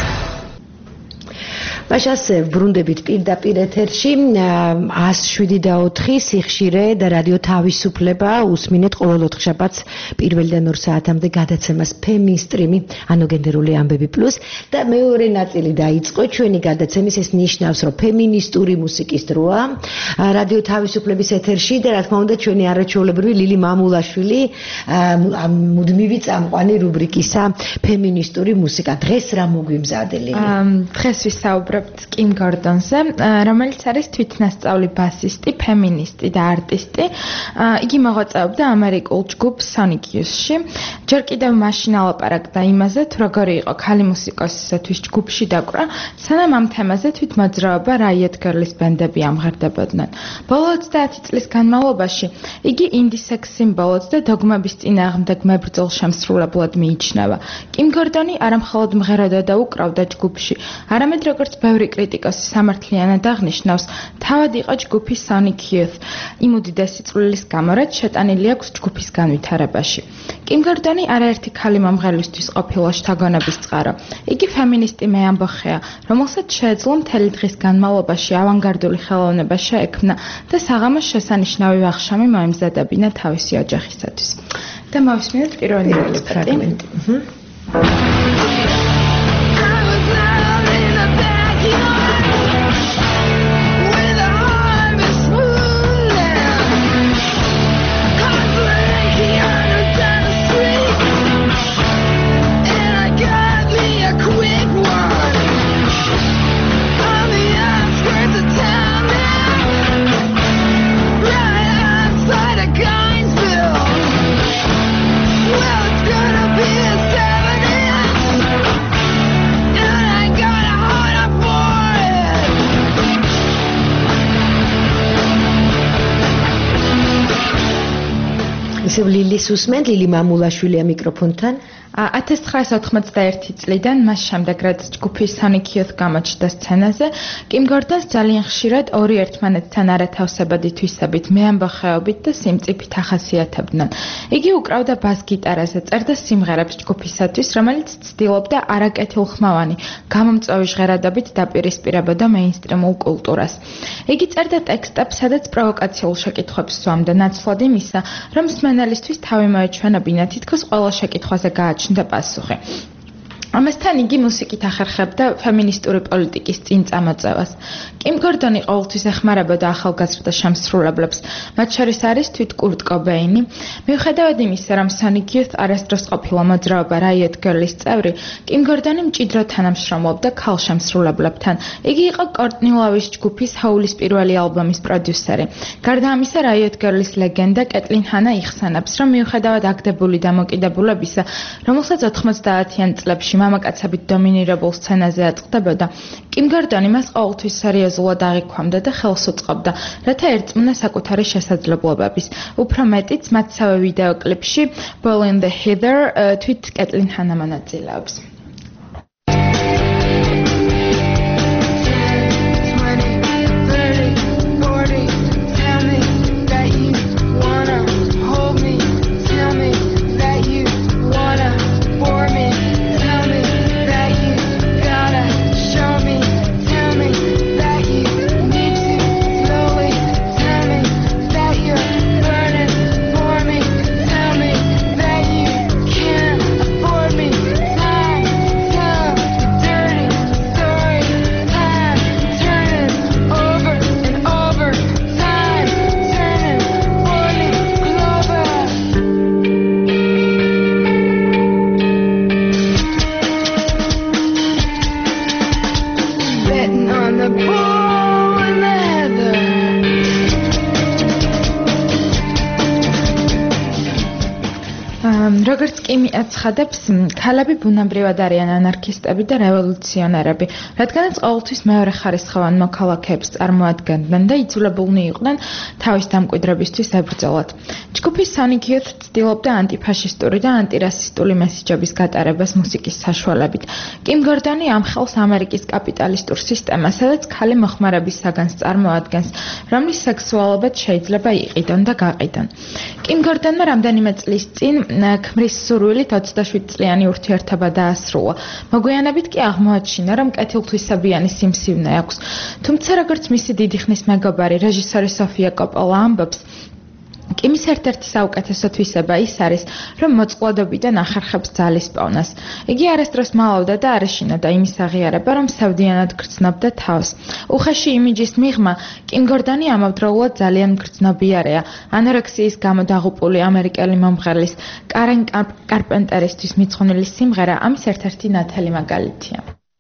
მაშას ბრუნდებით პირდაპირ ეთერში ას შვიდი და ოთხი სიხშირე და რადიო თავისუფლება უსმინეთ ყოველ ოთხშაბათს პირველიდან ორ საათამდე გადაცემას ფემინსტრიმი ანუ გენდერული ამბები პლუს და მეორე ნაწილი დაიწყო ჩვენი გადაცემის ეს ნიშნავს რომ ფემინისტური მუსიკის დროა რადიო თავისუფლების ეთერში და რა თქმა უნდა ჩვენი არაჩვეულებრივი ლილი მამულაშვილი მუდმივი წამყვანი რუბრიკისა ფემინისტური მუსიკა დღეს რა მოგვიმზადელი დღეს ვისაუბრებ კიმ გორდონზე, რომელიც არის თვითნასწავლი ბასისტი, ფემინისტი და არტისტი. იგი მოღვაწეობდა ამერიკულ ჯგუფ Sonic Youth-ში. ჯერ კიდევ მაშინ ალაპარაკდა იმაზე, თუ როგორი იყო ქალი მუსიკოსისათვის ჯგუფში დაკვრა, სანამ ამ თემაზე თვითმოძრაობა Riot Girls ბენდები ამღერდებოდნენ. ბოლო ოცდაათი წლის განმავლობაში იგი ინდი სექს სიმბოლოდ და დოგმების წინააღმდეგ მებრძოლ შემსრულებლად მიიჩნევა. კიმ გორდონი არამხოლოდ მღეროდა და უკრავდა ჯგუფში, არამედ როგორც ბევრი კრიტიკოსი სამართლიანად აღნიშნავს, თავად იყო ჯგუფის Sonic Youth, იმ უდიდესი წვლილის გამო, რაც შეტანილი აქვს ჯგუფის განვითარებაში. კიმ გორდონი არაერთი ქალი მომღერლისთვის ყოფილა შთაგონების წყარო. იგი ფემინისტი მეამბოხეა, რომელსაც შეეძლო მთელი დღის განმავლობაში ავანგარდული ხელოვნება შეექმნა და საღამოს შესანიშნავი ვახშამი მოემზადებინა თავისი ოჯახისათვის. და მოვისმინოთ პირველი ფრაგმენტი. ისევ ლილის უსმენთ, ლილი მამულაშვილია მიკროფონთან. ათას ცხრაასი ოთხმოცდაერთი წლიდან მას შემდეგ რაც ჯგუფის Sonic Youth გამოჩნდა სცენაზე, კიმ გორდონს ძალიან ხშირად ორი ერთმანეთთან არათავსებადი თვისებით, მეამბოხეობით და სიმწიფით ახასიათებდნენ. იგი უკრავდა ბას-გიტარაზე, წერდა სიმღერებს ჯგუფისათვის, რომელიც ცდილობდა არაკეთილხმოვანი, გამომწვევი ჟღერადობით დაპირისპირებოდა მეინსტრიმულ კულტურას. იგი წერდა ტექსტებს, სადაც პროვოკაციულ შეკითხვებს სვამდა, ნაცვლად იმისა, რომ მსმენელისთვის თავი მოეჩვენებინა თითქოს ყველა შეკითხვაზე გააჩნდა და პასუხი. ამასთან იგი მუსიკით ახერხებდა ფემინისტური პოლიტიკის წინ წამოწევას. კიმ გორდონი ყოველთვის ეხმარებოდა ახალგაზრდა შემსრულებლებს, მათ შორის არის თვით კურტ კობეინი. მიუხედავად იმისა, რომ Sonic Youth არასდროს ყოფილა მოძრაობა Riot Girls-ის წევრი, კიმ გორდონი მჭიდროდ თანამშრომლობდა ქალ შემსრულებლებთან. იგი იყო კორტნი ლოვის ჯგუფის Hole-ის პირველი ალბომის პროდიუსერი. გარდა ამისა, Riot Girls-ის ლეგენდა კეტლინ ჰანა იხსენებს, რომ მიუხედავად აგდებული დამოკიდებულებისა, რომელსაც ოთხმოცდაათიან წლებში მამაკაცებით დომინირებულ სცენაზე აწყდებოდა, კიმ გორდონი მას ყოველთვის სერიოზულად აღიქვამდა და ხელს უწყობდა, რათა ერწმუნა საკუთარი შესაძლებლობების. უფრო მეტიც, მათსავე ვიდეო კლიპში Ball in the Heather თვით კეტლინ ჰანა მონაწილეობს. კი მიაცხადებს, ქალები ბუნებრივად არიან ანარქისტები და რევოლუციონერები, რადგანაც ყოველთვის მეორე ხარისხოვან მოქალაქეებს წარმოადგენდნენ და იძულებულნი იყვნენ თავის დამკვიდრებისთვის ებრძოლათ. ჯგუფი Sonic Youth ცდილობდა ანტიფაშისტური და ანტირასისტული მესიჯების გატარებას მუსიკის საშუალებით. კიმ გორდონი ამხელს ამერიკის კაპიტალისტურ სისტემას, სადაც ქალი მოხმარების საგანს წარმოადგენს, რომლის სექსუალობაც შეიძლება იყიდონ და გაყიდონ. კიმ გორდონმა რამდენიმე წლის წინ ქმრის სურვილით ოცდაშვიდ წლიანი ურთიერთობა დაასრულა. მოგვიანებით კი აღმოაჩინა, რომ კეთილთვისებიანი სიმსივნე აქვს. თუმცა როგორც მისი დიდი ხნის მეგობარი რეჟისორი სოფია კოპოლა ამბობს, კიმის ერთ-ერთი საუკეთესო თვისება ის არის, რომ მოწყვლადობიდან ახერხებს ძალის პოვნას. იგი არასდროს მალავდა და არ ეშინოდა იმის აღიარება, რომ სევდიანად გრძნობდა თავს. უხეში იმიჯის მიღმა, კიმ გორდონი ამავდროულად ძალიან მგრძნობიარეა. ანორექსიის გამო დაღუპული ამერიკელი მომღერლის კარენ კარპენტერისთვის მიძღვნილი სიმღერა ამის ერთ-ერთი ნათელი მაგალითია.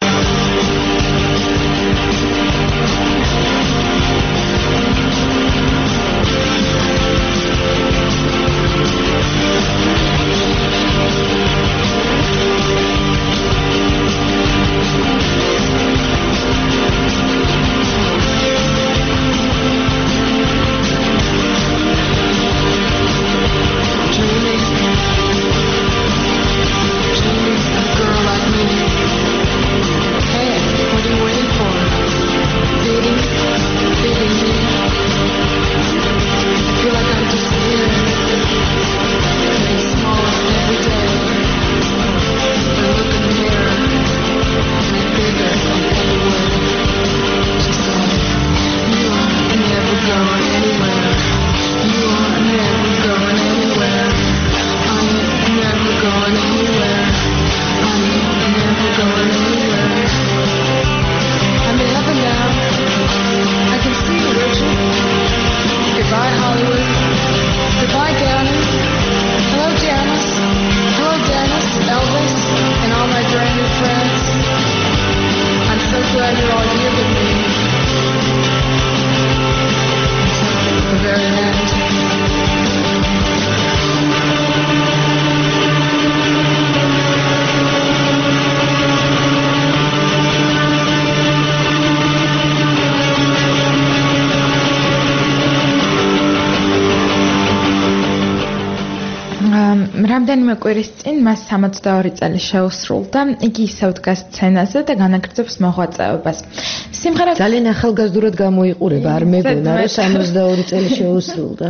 რამდენიმე კვირის წინ მას სამოცდაორი წელი შეუსრულდა. იგი ისევ დგას სცენაზე და განაგრძობს მოღვაწეობას. სიმღერა ძალიან ახალგაზრდულად გამოიყურება, არ მეგონა, რომ სამოცდაორი წელი შეუსრულდა.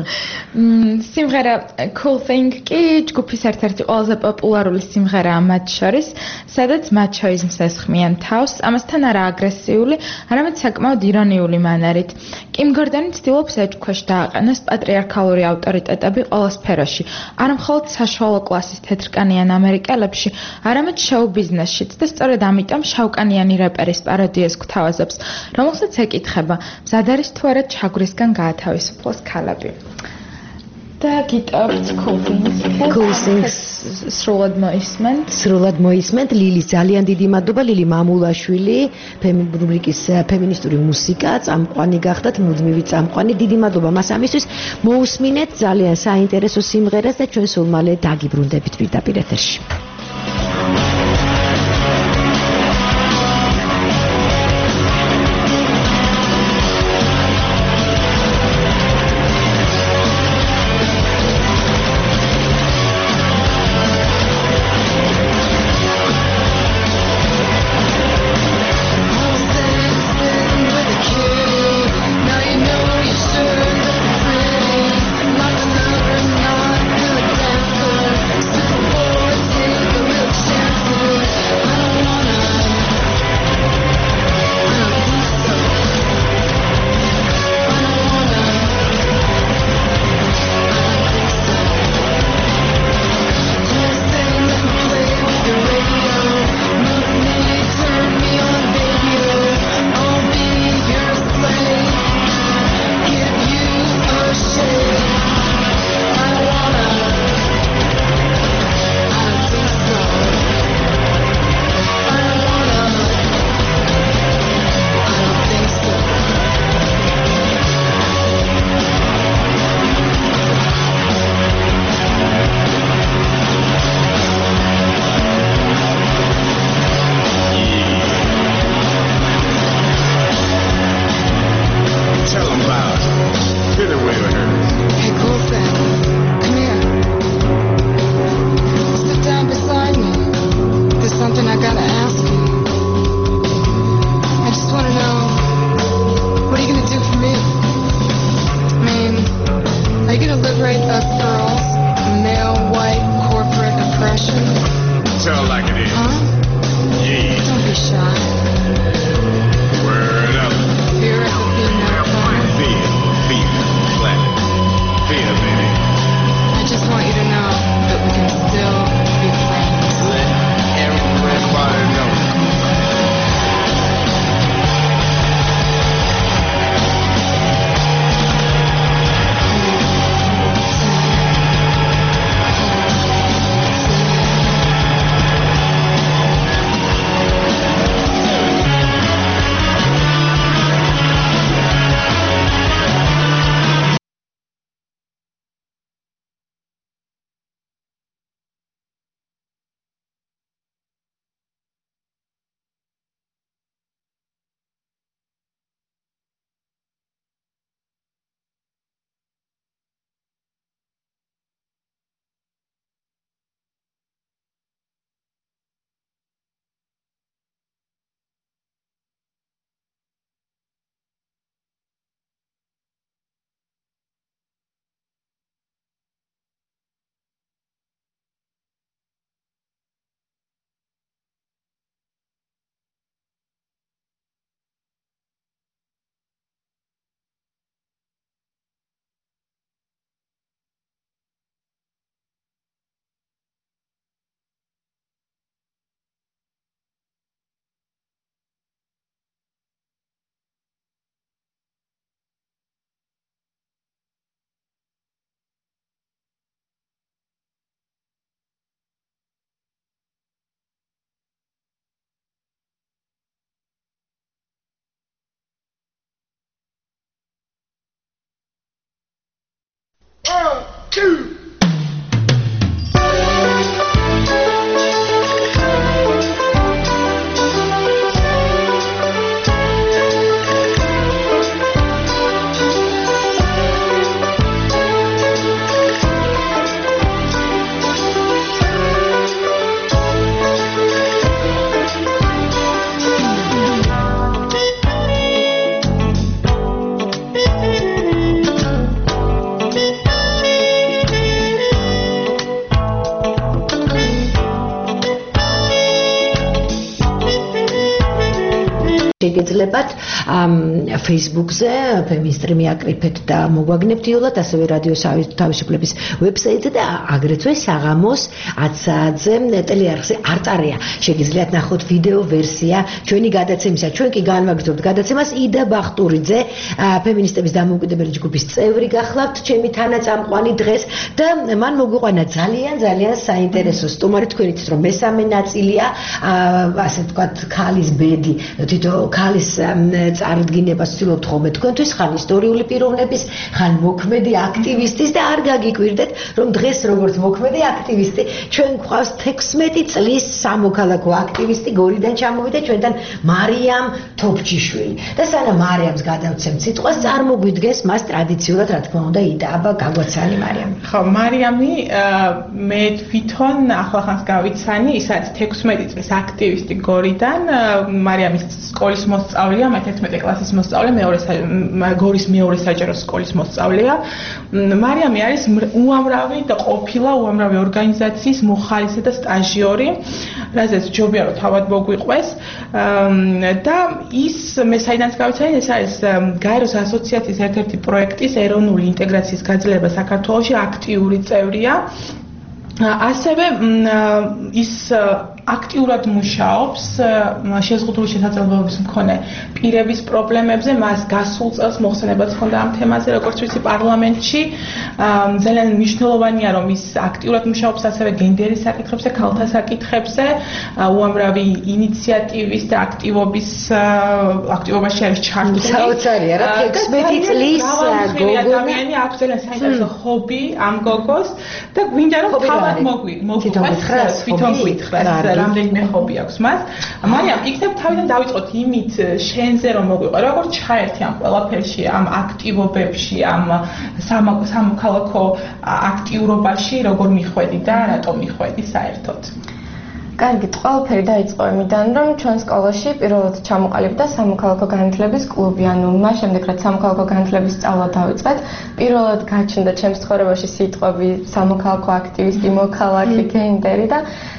სიმღერა Cool Thing კი ჯგუფის ერთ-ერთი ყველაზე პოპულარული სიმღერაა მათ შორის, სადაც მაჩოიზმს ესხმიან თავს, ამასთან არა აგრესიული, არამედ საკმაოდ ირონიული მანერით. კიმ გორდონი ცდილობს ეჭქვეშ დააყენოს პატრიარქალური ავტორიტეტები ყველა სფეროში, არა მხოლოდ საშუალო კლასის თეთრკანიან ამერიკელებში, არამედ შოუ ბიზნესშიც და სწორედ ამიტომ შავკანიანი რეპერის პაროდიას გვთავაზობს, რომელსაც ეკითხება, მზად არის თუ არა ჩაგვრისგან გაათავისუფლოს ქალები. და გიტარით Cool Things. Cool Things სრულად მოისმენთ. სრულად მოისმენთ. ლილის ძალიან დიდი მადლობა, ლილი მამულაშვილი, რუბრიკის ფემინისტური მუსიკა, წამყვანი გახდათ, მუდმივი წამყვანი. დიდი მადლობა მას ამისთვის. მოусმინეთ ძალიან საინტერესო სიმღერას და ჩვენ სულ მალე დაგიბრუნდებით პირდაპირ ეთერში. Take shot. Word up. Fear recipe marathon. Fear, fear, planet. Fear, baby. I just want you to know that we can still be friends. Let everybody know. One, two. შეგეძლებათ Facebook-ზე ფემინისტრი მიაკრიფეთ და მოგვაგნებთ იოლად, ასევე რადიო თავისუფლების ვებსაიტზე და აგრეთვე საღამოს ათი საათზე ტელეარხზე არტარია. შეგიძლიათ ნახოთ ვიდეო ვერსია ჩვენი გადაცემისა. ჩვენ კი განვაგრძობთ გადაცემას. იდა ბახტურიძე, ფემინისტების დამოუკიდებელი ჯგუფის წევრი გახლავთ ჩემი თანაწამყვანი დღეს და მან მოგვიყვანა ძალიან ძალიან საინტერესო სტუმარი. თქვენ იცით რომ მესამე ნაწილია ასე ვთქვათ ქალის ბედი, თვითონ ქალის წარდგინებას ვცდილობთ ხოლმე თქვენთვის, ხან ისტორიული პიროვნების, ხან მოქმედი აქტივისტის და არ გაგიკვირდეთ, რომ დღეს როგორც მოქმედი აქტივისტი ჩვენ გვყავს თექვსმეტი წლის სამოქალაქო აქტივისტი გორიდან ჩამოვიდა ჩვენთან მარიამ თოფჩიშვილი. და სანამ მარიამს გადავცემ სიტყვას, წარმოგვიდგეს მას ტრადიციულად, რა თქმა უნდა, იდა. აბა გაგვაცანი მარიამი. ხო, მარიამი მე თვითონ ახლახანს გავიცანი, ისაც თექვსმეტი წლის აქტივისტი გორიდან. მარიამის სკოლის მოსწავლეა, მეთერთმეტე კლასის მოსწავლე, მეორე გორის მეორე საჯარო სკოლის მოსწავლეა. მარიამი არის უამრავი და ყოფილა უამრავი ორგანიზაციის მუხარისი და სტაჟიორი, რაზეც ჯობია რომ თავად მოგვიყვეს. და ის მე საიდანაც გავიცანი, ეს არის გაეროს ასოციაციის ერთ-ერთი პროექტის ეროვნული ინტეგრაციის გაძლიერება საქართველოში აქტიური წევრია. ასევე ის აქტიურად მუშაობს შეზღუდული შესაძლებლობების მქონე პირების პრობლემებზე. მას გასულ წელს მოხსენებაც ჰქონდა ამ თემაზე, როგორც ვიცი, პარლამენტში. ძალიან მნიშვნელოვანია, რომ ის აქტიურად მუშაობს ასევე გენდერის საკითხებზე, ქალთა საკითხებზე. უამრავი ინიციატივის და აქტივობის აქტივობაში არის ჩართული. საოცარია რა, თექვსმეტი წლის გოგონა. ადამიანი აქვს ძალიან საინტერესო ჰობი ამ გოგოს და გვინდა რომ თავად მოგვიყვეს, თვითონ გითხრას. რამდენიმე ჰობი აქვს მას. მარიამ, იქნებ თავიდან დავიწყოთ იმით შენზე რომ მოგვიყვა, როგორ ჩაერთი ამ ყველაფერში, ამ აქტივობებში, ამ სამოქალაქო აქტიურობაში, როგორ მიხვედი და რატომ მიხვედი საერთოდ? კარგით, ყველაფერი დაიწყო იმიდან, რომ ჩვენ სკოლაში პირველად ჩამოყალიბდა სამოქალაქო განათლების კლუბი, ანუ მას შემდეგ რაც სამოქალაქო განათლების სწავლა დავიწყეთ, პირველად გაჩნდა ჩემს ცხოვრებაში სიტყვები სამოქალაქო აქტივისტი, მოქალაქე, გენდერი და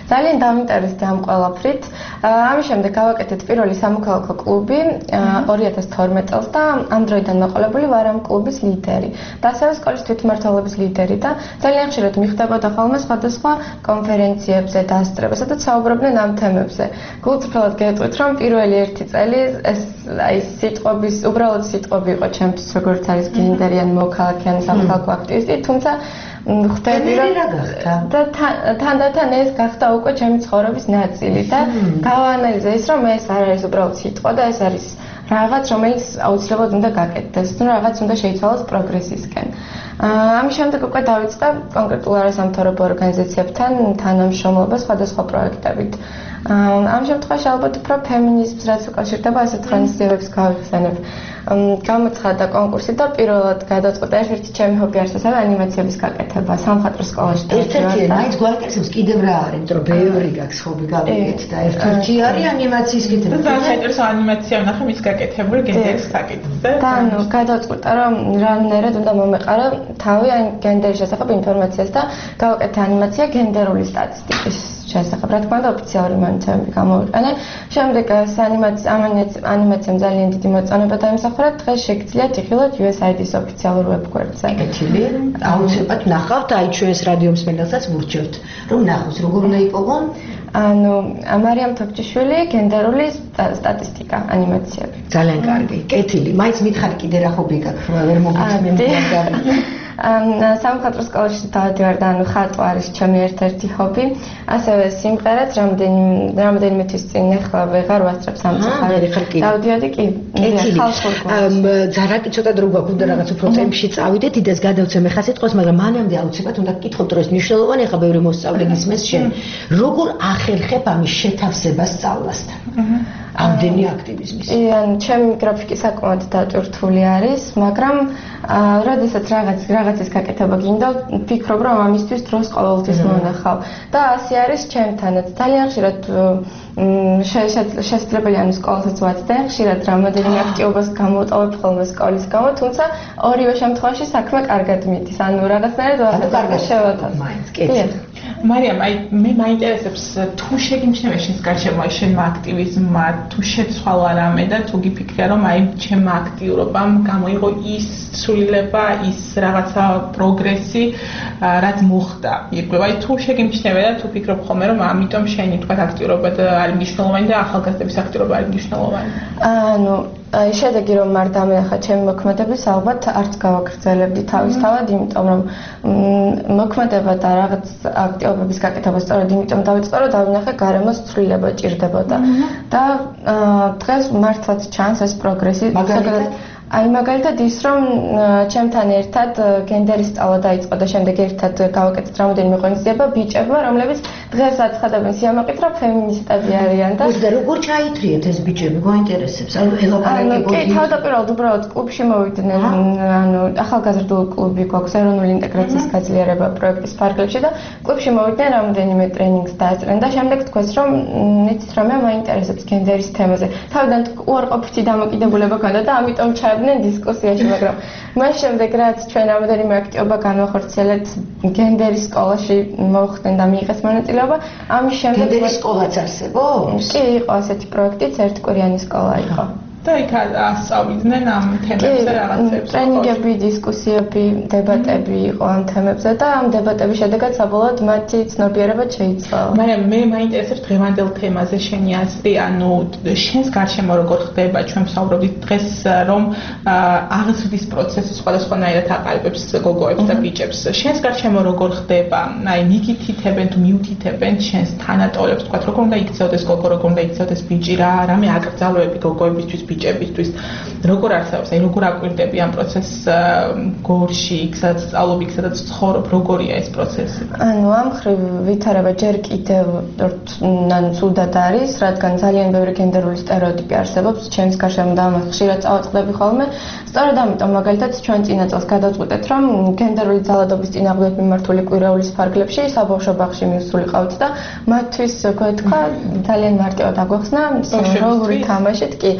ძალიან დავინტერესდი ამ ყველაფრით. ამის შემდეგ გავაკეთეთ პირველი სამოქალაქო კლუბი ორი ათას თორმეტ წელს და ამ დროიდან მოყოლებული ვარ ამ კლუბის ლიდერი და ასევე სკოლის თვითმმართველობის ლიდერი და ძალიან ხშირად მიხდებოდა ხოლმე სხვადასხვა კონფერენციებზე და ასწრებებზე, სადაც საუბრობდნენ ამ თემებზე. გულწრფელად გეტყვით, რომ პირველი ერთი წელი ეს აი სიტყვების, უბრალოდ სიტყვები იყო ჩემთვის, როგორც არის გენდერიან მოქალაქეა სამოქალაქო აქტივისტი, თუმცა ხვდები რომ და თანდათან ეს გახდა უკვე ჩემი ცხოვრების ნაწილი და გავაანალიზე ის რომ ეს არ არის უბრალოდ სიტყვა და ეს არის რაღაც რომელიც აუცილებლად უნდა გაკეთდეს, თუ რაღაც უნდა შეიცვალოს პროგრესისკენ. ამის შემდეგ უკვე დავიწყე კონკრეტულ არასამთავრობო ორგანიზაციებთან თანამშრომლობა სხვადასხვა პროექტებით. ამ შემთხვევაში ალბათ უფრო ფემინიზმს რაც უკავშირდება ასეთ ღონისძიებებს გავიხსენებ. გამოცხადა კონკურსი და პირველად გადაწყვეტა ერთ-ერთი ჩემი ჰობი არის ასევე ანიმაციების გაკეთება სამხატვრო სკოლაში. ერთ-ერთი მაინც გვაინტერესებს კიდევ რა არის, იმიტომ რომ ბევრი გაქვს ჰობი გავიგეთ და ერთ-ერთი არის ანიმაციის კეთება. და საინტერესო ანიმაცია ვნახე მის გაკეთებული გენდერის საკითხზე. და ანუ გადაწყვეტა რომ რამდენად უნდა მომეყარა თავი ან გენდერის შესახებ ინფორმაციას და გავაკეთე ანიმაცია გენდერული სტატისტიკის შესახებ. რა თქმა უნდა ოფიციალური მონაცემები გამოვიყენე. შემდეგ ეს ანიმაციამ ძალიან დიდი მოწონება დაიმსახურა. დღეს შეგიძლიათ იხილოთ იუ ეს აი დის ოფიციალურ ვებგვერდზე. კეთილი. აუცილებლად ნახავთ, აი ჩვენს რადიო მსმენელსაც ვურჩევთ, რომ ნახოს როგორ უნდა იპოვონ. ანუ მარიამ თოფჭიშვილი გენდერული სტატისტიკა ანიმაციები. ძალიან კარგი. კეთილი. მაინც მითხარი კიდე რა ჰობი გაქვს, ვერ მოგიწმენდი. სამხატვრო სკოლაში დავდივარ და ანუ ხატვა არის ჩემი ერთ-ერთი ჰობი. ასევე სიმღერაც რამდენი რამდენიმე თვის წინ ახლა ვეღარ ვასწრებ სამწუხაროდ. დავდიოდი კი. კეთილი. ზარაკი ცოტა დრო გვაქვს, უნდა რაღაც უფრო ტემპში წავიდეთ, იდეას გადავცემ ახლა სიტყვას, მაგრამ მანამდე აუცილებლად უნდა გკითხოთ, რომ ეს მნიშვნელოვანი ახლა ბევრი მოსწავლე გისმენს შენ. როგორ ახერხებ ამის შეთავსებას სწავლასთან? ამდენი აქტივიზმის. იან ჩემი გრაფიკი საკმაოდ დატვირთული არის, მაგრამ როდესაც რაღაც რაღაცის გაკეთება გინდა, ვფიქრობ, რომ ამისთვის დროს ყოველთვის მონახავ. და ასე არის ჩემთანაც. ძალიან ხშირად შესაძლებელი ანუ სკოლასაც ვაცდე, ხშირად რამოდენიმე აქტივობას გამოვტოვებ ხოლმე სკოლის გამო, თუმცა ორივე შემთხვევაში საქმე კარგად მიდის. ანუ რაღაცნაირად ვახერხებ შევათავსო. მარიამ, აი მე მაინტერესებს თუ შეგიმჩნევა შენს გარშემო შენმა აქტივიზმმა, თუ შეცვალა რამე და თუ გიფიქრია რომ აი ჩემმა აქტიურობამ გამოიღო ის ცვლილება, ის რაღაცა პროგრესი, რაც მოხდა. ირკვევა, აი თუ შეგიმჩნევა და თუ ფიქრობ ხოლმე რომ ამიტომ შენი თქვა აქტიურობა არის მნიშვნელოვანი და ახალგაზრდების აქტიურობა არის მნიშვნელოვანი. ანუ აი შედეგი რომ არ დამენახა ჩემი მოქმედების ალბათ არც გავაგრძელებდი თავისთავად, იმიტომ რომ მოქმედება და რაღაც აქტივობების გაკეთება სწორედ იმიტომ დავიწყე რომ დავინახე გარემოს ცვლილება ჭირდებოდა. და დღეს მართლაც ჩანს ეს პროგრესი. აი მაგალითად ის რომ ჩემთან ერთად გენდერის სწავლა დაიწყო და შემდეგ ერთად გავაკეთეთ რამოდენიმე ღონისძიება ბიჭებმა, რომლებიც დღეს აცხადებენ სიამაყით, რომ ფემინისტები არიან და და როგორ ჩაითრიეთ ეს ბიჭები, გვაინტერესებს. ანუ ელაპარაკებოდნენ. კი, თავდაპირველად უბრალოდ კლუბში მოვიდნენ, ანუ ახალგაზრდული კლუბი გვაქვს ეროვნული ინტეგრაციის გაძლიერება პროექტის ფარგლებში და კლუბში მოვიდნენ რამოდენიმე ტრენინგს დაეწრნენ და შემდეგ თქვეს რომ იცით რომ მე მაინტერესებს გენდერის თემაზე. თავიდან უარყოფითი დამოკიდებულება ქონდა და ამიტომ ჩაებდნენ დისკუსიაში, მაგრამ მას შემდეგ რაც ჩვენ რამოდენიმე აქტივობა განვახორციელეთ გენდერის სკოლაში მოხდნენ და მიიღეს მონაწილეობა, ამის შემდეგ გენდერის სკოლაც არსებობს? კი, იყო ასეთი პროექტიც, ერთკვირიანი სკოლა იყო. და იქ ასწავლიდნენ ამ თემებზე რაღაცებს. ტრენინგები, დისკუსიები, დებატები იყო ამ თემებზე და ამ დებატების შედეგად საბოლოოდ მათი ცნობიერება შეიცვალა. მაგრამ მე მაინტერესებს დღევანდელ თემაზე შენი აზრი, ანუ შენს გარშემო როგორ ხდება, ჩვენ ვსაუბრობთ დღეს რომ აღზრდის პროცესი სხვადასხვანაირად აყალიბებს გოგოებს და ბიჭებს. შენს გარშემო როგორ ხდება? აი მიგითითებენ თუ მიუთითებენ შენს თანატოლებს, თქვა როგორ უნდა იქცეოდეს გოგო, როგორ უნდა იქცეოდეს ბიჭი, რა რამე აკრძალვები გოგოებისთვის ბიჭებისთვის როგორ არსებობს, აი როგორ აკვირდები ამ პროცესს გორში, იქ სადაც სწავლობ, იქ სადაც ცხოვრობ, როგორია ეს პროცესი? ანუ ამ ხრივ ვითარება ჯერ კიდევ ანუ ცუდად არის, რადგან ძალიან ბევრი გენდერული სტერეოტიპი არსებობს ჩემს გარშემო და ამას ხშირად წავაწყდები ხოლმე. სწორედ ამიტომ მაგალითად ჩვენ წინა წელს გადავწყვეტეთ, რომ გენდერული ძალადობის წინააღმდეგ მიმართული კვირაულის ფარგლებში საბავშვო ბაღში მივსულიყავთ და მათთვის თქვა ძალიან მარტივად აგვახსნა როლური თამაშით კი.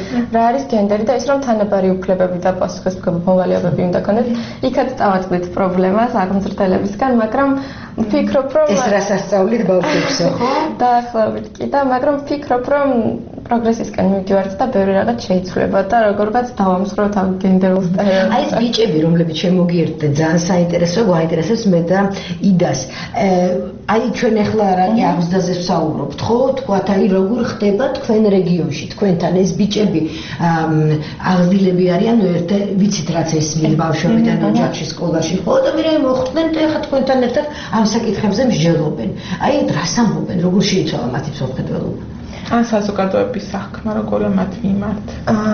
რა არის გენდერი და ის რომ თანაბარი უფლებები და პასუხისმგებლობა მოვალეობები უნდა ქონდეთ. იქაც წავაწყდით პრობლემას აღმზრდელებისგან, მაგრამ ვფიქრობ, რომ ეს რას ასწავლით ბავშვებსო, ხო? დაახლოებით კი და მაგრამ ვფიქრობ, რომ პროგრესისკენ მივდივართ და ბევრი რაღაც შეიცვლება და როგორღაც დავამსხვრევთ ამ გენდერულ სტერეოტიპებს. აი ეს ბიჭები, რომლებიც შემოგიერთდნენ, ძალიან საინტერესოა, გვაინტერესებს მე და იდას. აი ჩვენ ახლა რა კი აღზრდაზე ვსაუბრობთ, ხო? თქვათ, აი როგორ ხდება თქვენ რეგიონში, თქვენთან ეს ბიჭები აღზრდილები არიან, ერთ ვიცით რაც ესმის ბავშვებიდან ოჯახში, სკოლაში, ხო? და მე მოხვდნენ და ახლა თქვენთან ერთად ამ საკითხებზე მსჯელობენ. აი რას ამბობენ, როგორ შეიცვალა მათი მსოფლმხედველობა? ან საზოგადოების საქმე როგორია მათ მიმართ?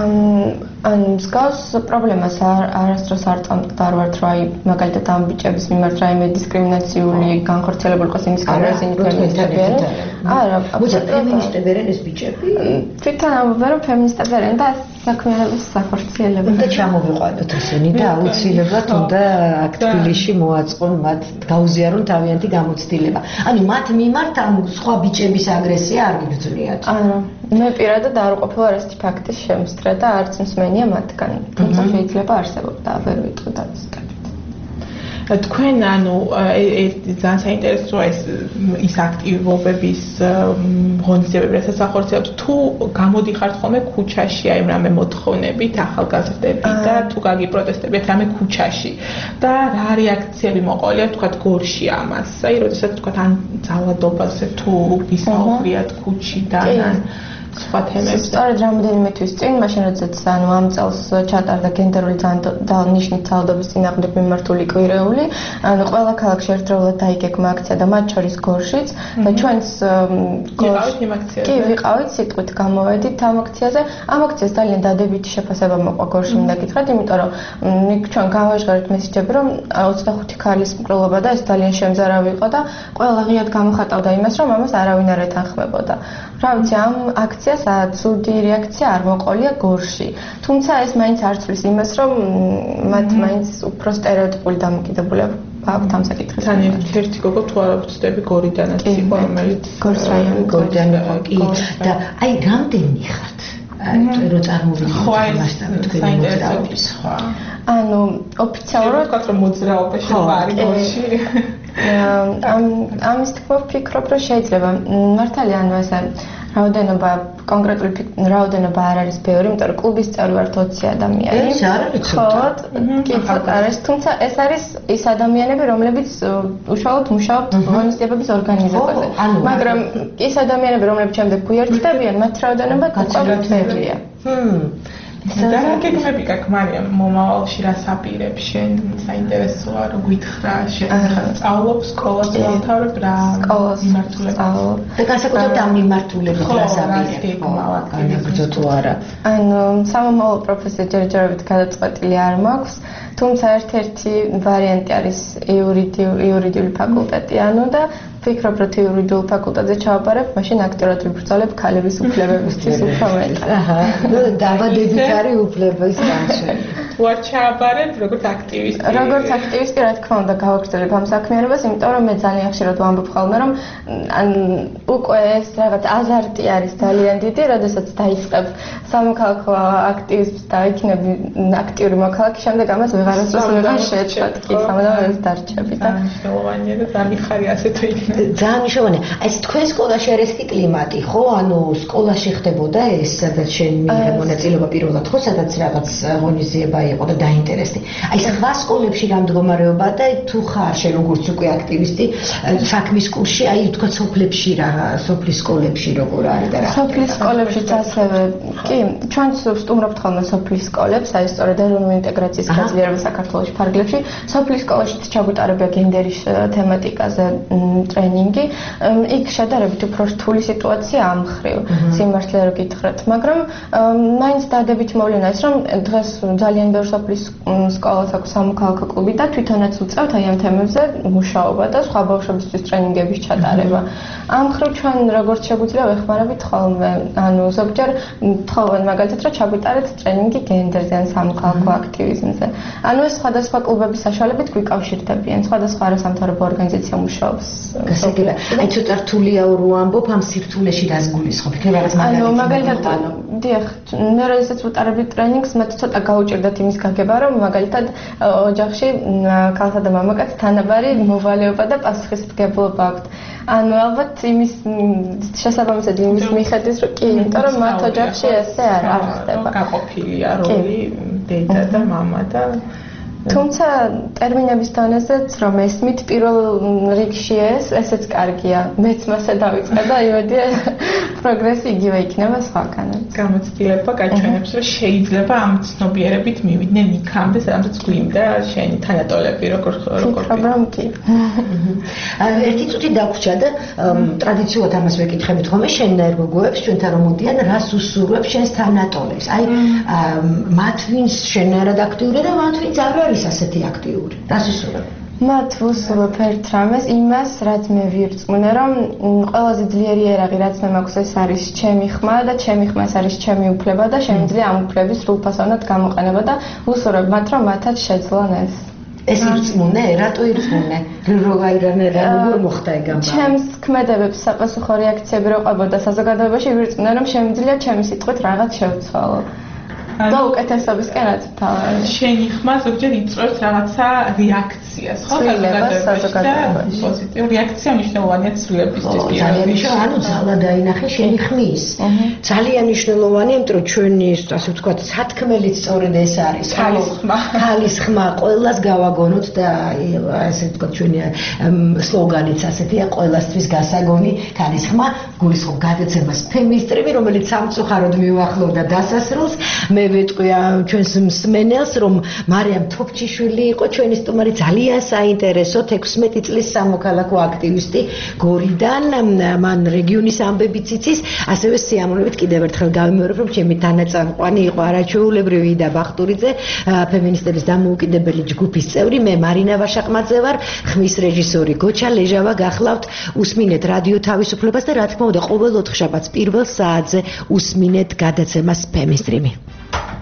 ან მსგავს პრობლემას არასდროს არ წამტარვართ, რომ აი მაგალითად ამ ბიჭების მიმართ რაიმე დისკრიმინაციული განხორციელებული იყოს იმის გამო, რომ ისინი ფემინისტები არიან. არა, მოიცა ფემინისტები არიან ეს ბიჭები? თვითონ ამბობენ, რომ ფემინისტები არიან და საქმიანობის სახორციელება. უნდა ჩამოვიყვანოთ ისინი და აუცილებლად უნდა აქ თბილისში მოაწყონ მათ გაუზიარონ თავიანთი გამოცდილება. ანუ მათ მიმართ ამ სხვა ბიჭების აგრესია არ გიგრძნიათ. არა, მე პირადად არ ვყოფილვარ ესეთი ფაქტის შემსწრე და არც მსმენია მათგან. თუმცა შეიძლება არსებობდა, ვერ ვიტყვი დავისკენ. თქვენ ანუ ძალიან საინტერესოა ეს ის აქტივობების ღონისძიებები, რასაც ახორციელებთ, თუ გამოდიხართ ხოლმე ქუჩაში, აი რამე მოთხოვნებით ახალგაზრდები და თუ გაგიპროტესტებთ რამე ქუჩაში და რა რეაქციები მოყოლია თქვათ გორში ამას, აი როდესაც თქვათ ან ძალადობაზე თუ ვისაუბრიათ ქუჩიდან ან სხვა თემებზე. სწორედ რამოდენიმე თვის წინ, მაშინ როდესაც ანუ ამ წელს ჩატარდა გენდერული ნიშნით ძალადობის წინააღმდეგ მიმართული კვირეული, ანუ ყველა ქალაქში ერთდროულად დაიგეგმა აქცია და მათ შორის გორშიც და ჩვენს გორში იმ აქციაზე. კი, ვიყავით სიტყვით გამოვედით ამ აქციაზე. ამ აქციას ძალიან დადებითი შეფასება მოყვა გორში, მინდა გითხრათ, იმიტომ რომ ჩვენ გავაჟღერეთ მესიჯები, რომ ოცდახუთი ქალის მკვლელობა და ეს ძალიან შემზარავი იყო და ყველა ღიად გამოხატავდა იმას, რომ ამას არავინ არ ეთანხმებოდა. რა ვიცი, ამ აქციას ცუდი რეაქცია არ მოყოლია გორში. თუმცა ეს მაინც არ ცვლის იმას, რომ მათ მაინც უფრო სტერეოტიპული დამოკიდებულება აქვთ ამ საკითხზე. თან ერთი გოგო თუ არ ვწდები გორიდანაც იყო, რომელიც გორის რაიონი გორიდან იყო კი და აი რამდენი ხართ? რო წარმოვიდგინეთ მასშტაბით თქვენი მოძრაობის ხო? ანუ ოფიციალურად ვთქვათ რომ მოძრაობაში ვარ გორში. ამ ამის თქმა ვფიქრობ, რომ შეიძლება მართალია ანუ ესე რაოდენობა კონკრეტული რაოდენობა არ არის ბევრი, იმიტომ რომ კლუბის წევრი ვართ ოცი ადამიანი. ეს არ არის ცოტა. კი, ცოტა არის, თუმცა ეს არის ის ადამიანები, რომლებიც უშუალოდ მუშაობთ ღონისძიებების ორგანიზებაზე. მაგრამ ის ადამიანები, რომლებიც შემდეგ გვიერთდებიან, მათ რაოდენობა გაცილებით ბევრია. და რა გეკმები კაკ მარიამ მომავალში რა საპირებ შენ საინტერესოა რომ გითხრა შენ სწავლობ სკოლას მომთავრებ რა მიმართულებით და განსაკუთრებით ამ მიმართულებით რა საპირებ განაგრძო თუ არა ანუ სამომავლო პროფესია ჯერჯერობით გადაწყვეტილი არ მაქვს თუმცა ერთ-ერთი ვარიანტი არის იურიდიული ფაკულტეტი ანუ და ვფიქრობ რომ იურიდიულ ფაკულტეტზე ჩავაბარებ მაშინ აქტიურად ვიბრძოლებ ქალების უფლებებისთვის უფრო მეტად აჰა ნუ დაბადებით არის უფლების განშენ თუ არ ჩააბარებ როგორც აქტივისტი როგორც აქტივისტი რა თქმა უნდა გავაგრძელებ ამ საქმიანობას იმიტომ რომ მე ძალიან ხშირად ვამბობ ხოლმე რომ ან უკვე ეს რაღაც აზარტი არის ძალიან დიდი როდესაც დაიწყებ სამოქალაქო აქტივისტს და იქნებ აქტიური მოქალაქე შემდეგ ამას ვეღარასდროს ვეღარ შეეცვათ კი სამუდამოდ ეს დარჩები და მნიშვნელოვანია და დამიხარი ასე თუ იქნება ძალიან მნიშვნელოვანია აი ეს თქვენ სკოლაში არის ეს კლიმატი ხო ანუ სკოლაში ხდებოდა ეს სადაც შენ მიიღე მონაწილეობა პირველად ხო სადაც რაღაც ღონისძიება იყო და დაინტერესდი აი სხვა სკოლებში გამდგომარეობა და თუ ხარ შენ როგორც უკვე აქტივისტი საქმის კურსში აი თქვა სოფლებში რა სოფლის სკოლებში როგორ არის და რა სოფლის სკოლებშიც ასევე კი ჩვენ ვსტუმრობთ ხოლმე სოფლის სკოლებს აი სწორედ ეროვნული ინტეგრაციის გაძლიერება საქართველოს ფარგლებში სოფლის სკოლაშიც ჩაგვიტარებია გენდერის თემატიკაზე ტრენინგი იქ შედარებით უფრო რთული სიტუაცია ამ მხრივ სიმართლე რო გითხრათ მაგრამ მაინც დადებით მოვლენა ის რომ დღეს ძალიან ორ სოფლის სკოლას აქვს სამოქალაქო კლუბი და თვითონაც უწევთ აი ამ თემებზე მუშაობა და სხვა ბავშვებისთვის ტრენინგების ჩატარება. ამ მხრივ ჩვენ როგორც შეგვიძლია ვეხმარებით ხოლმე, ანუ ზოგჯერ თხოვენ მაგალითად რომ ჩაგვიტარეთ ტრენინგი გენდერზე ან სამოქალაქო აქტივიზმზე. ანუ ეს სხვადასხვა კლუბების საშუალებით გვიკავშირდებიან, სხვადასხვა არასამთავრობო ორგანიზაცია მუშაობს. გასაგებია. აი ცოტა რთულია რო ამბობ ამ სირთულეში რას გულისხმობ? იქნებ რაღაც მაგალითი. ანუ მაგალითად დიახ, მე როდესაც ვუტარებდი ტრენინგს, მე ცოტა გაუჭირდათ იმის გაგება, რომ მაგალითად ოჯახში ქალსა და მამაკაცს თანაბარი მოვალეობა და პასუხისმგებლობა აქვთ. ანუ ალბათ იმის შესაბამისად იმის მიხედვით, რომ კი, იმიტომ რომ მათ ოჯახში ესე არ ხდება. გაყოფილია როლი დედა და მამა და თუმცა ტერმინების დონეზეც რომ ესმით პირველ რიგში ეს ესეც კარგია. მეც მასე დავიწყე და იმედია პროგრესი იგივე იქნება სხვაგანაც. გამოცდილება გაჩვენებს რომ შეიძლება ამ ცნობიერებით მივიდნენ იქამდე, სადაც გვინდა შენი თანატოლები როგორ როგორ პროგრამ კი. ერთი წუთი დაგვრჩა და ტრადიციულად ამას ვეკითხებით ხოლმე შენ ერგოგოებს ჩვენთან რომ მოდიან რას უსურვებს შენს თანატოლებს. აი მათ ვინც შენ არად აქტიური და მათ ვინც არ არის ასეთი აქტიური. რას უსურვებ? მათ ვუსურვებ ერთ რამეს, იმას, რაც მე ვირწმუნე, რომ ყველაზე ძლიერი ერაღი, რაც მე მაქვს, ეს არის ჩემი ხმა და ჩემი ხმა ეს არის ჩემი უფლება და შემიძლია ამ უფლების სრულფასოვნად გამოყენება და ვუსურვებ მათ, რომ მათაც შეძლონ ეს. ეს ირწმუნე, რატო ირწმუნე? როგორ როგორ მოხდა ეგ ამბავი? ჩემს ქმედებებს საპასუხო რეაქციები რო ყვებოდა საზოგადოებაში, ვირწმუნე, რომ შემიძლია ჩემი სიტყვით რაღაც შევცვალო. და უკეთესობისკენაც თავი. შენი ხმა ზოგჯერ იწვევს რაღაცა რეაქციას, ხო? საზოგადოებაში. პოზიტიური რეაქცია მნიშვნელოვანია ცვლილებისთვის. ძალიან მნიშვნელოვანია, ანუ ძალა დაინახე შენი ხმის. ძალიან მნიშვნელოვანია, იმიტომ რომ ჩვენი, ასე ვთქვათ, სათქმელიც სწორედ ეს არის. ქალის ხმა. ქალის ხმა ყველას გავაგონოთ და ასე ვთქვათ, ჩვენი სლოგანიც ასეთია, ყველასთვის გასაგონი ქალის ხმა, გულისხმობ გადაცემას ფემინისტები, რომელიც სამწუხაროდ მიუახლოვდა დასასრულს. მე ვეტყვია ჩვენს მსმენელს, რომ მარიამ თოფჩიშვილი იყო ჩვენი სტუმარი, ძალიან საინტერესო თექვსმეტი წლის სამოქალაქო აქტივისტი გორიდან, მან რეგიონის ამბებიც იცის, ასევე სიამოვნებით კიდევ ერთხელ გავიმეორებ, რომ ჩემი თანაწამყვანი იყო არაჩვეულებრივი და ბახტურიძე, ფემინისტების დამოუკიდებელი ჯგუფის წევრი, მე მარინა ვაშაყმაძე ვარ, ხმის რეჟისორი გოჩა ლეჟავა გახლავთ, უსმინეთ რადიო თავისუფლებას და რა თქმა უნდა ყოველ ოთხშაბათს პირველ საათზე უსმინეთ გადაცემას ფემისტრიმი.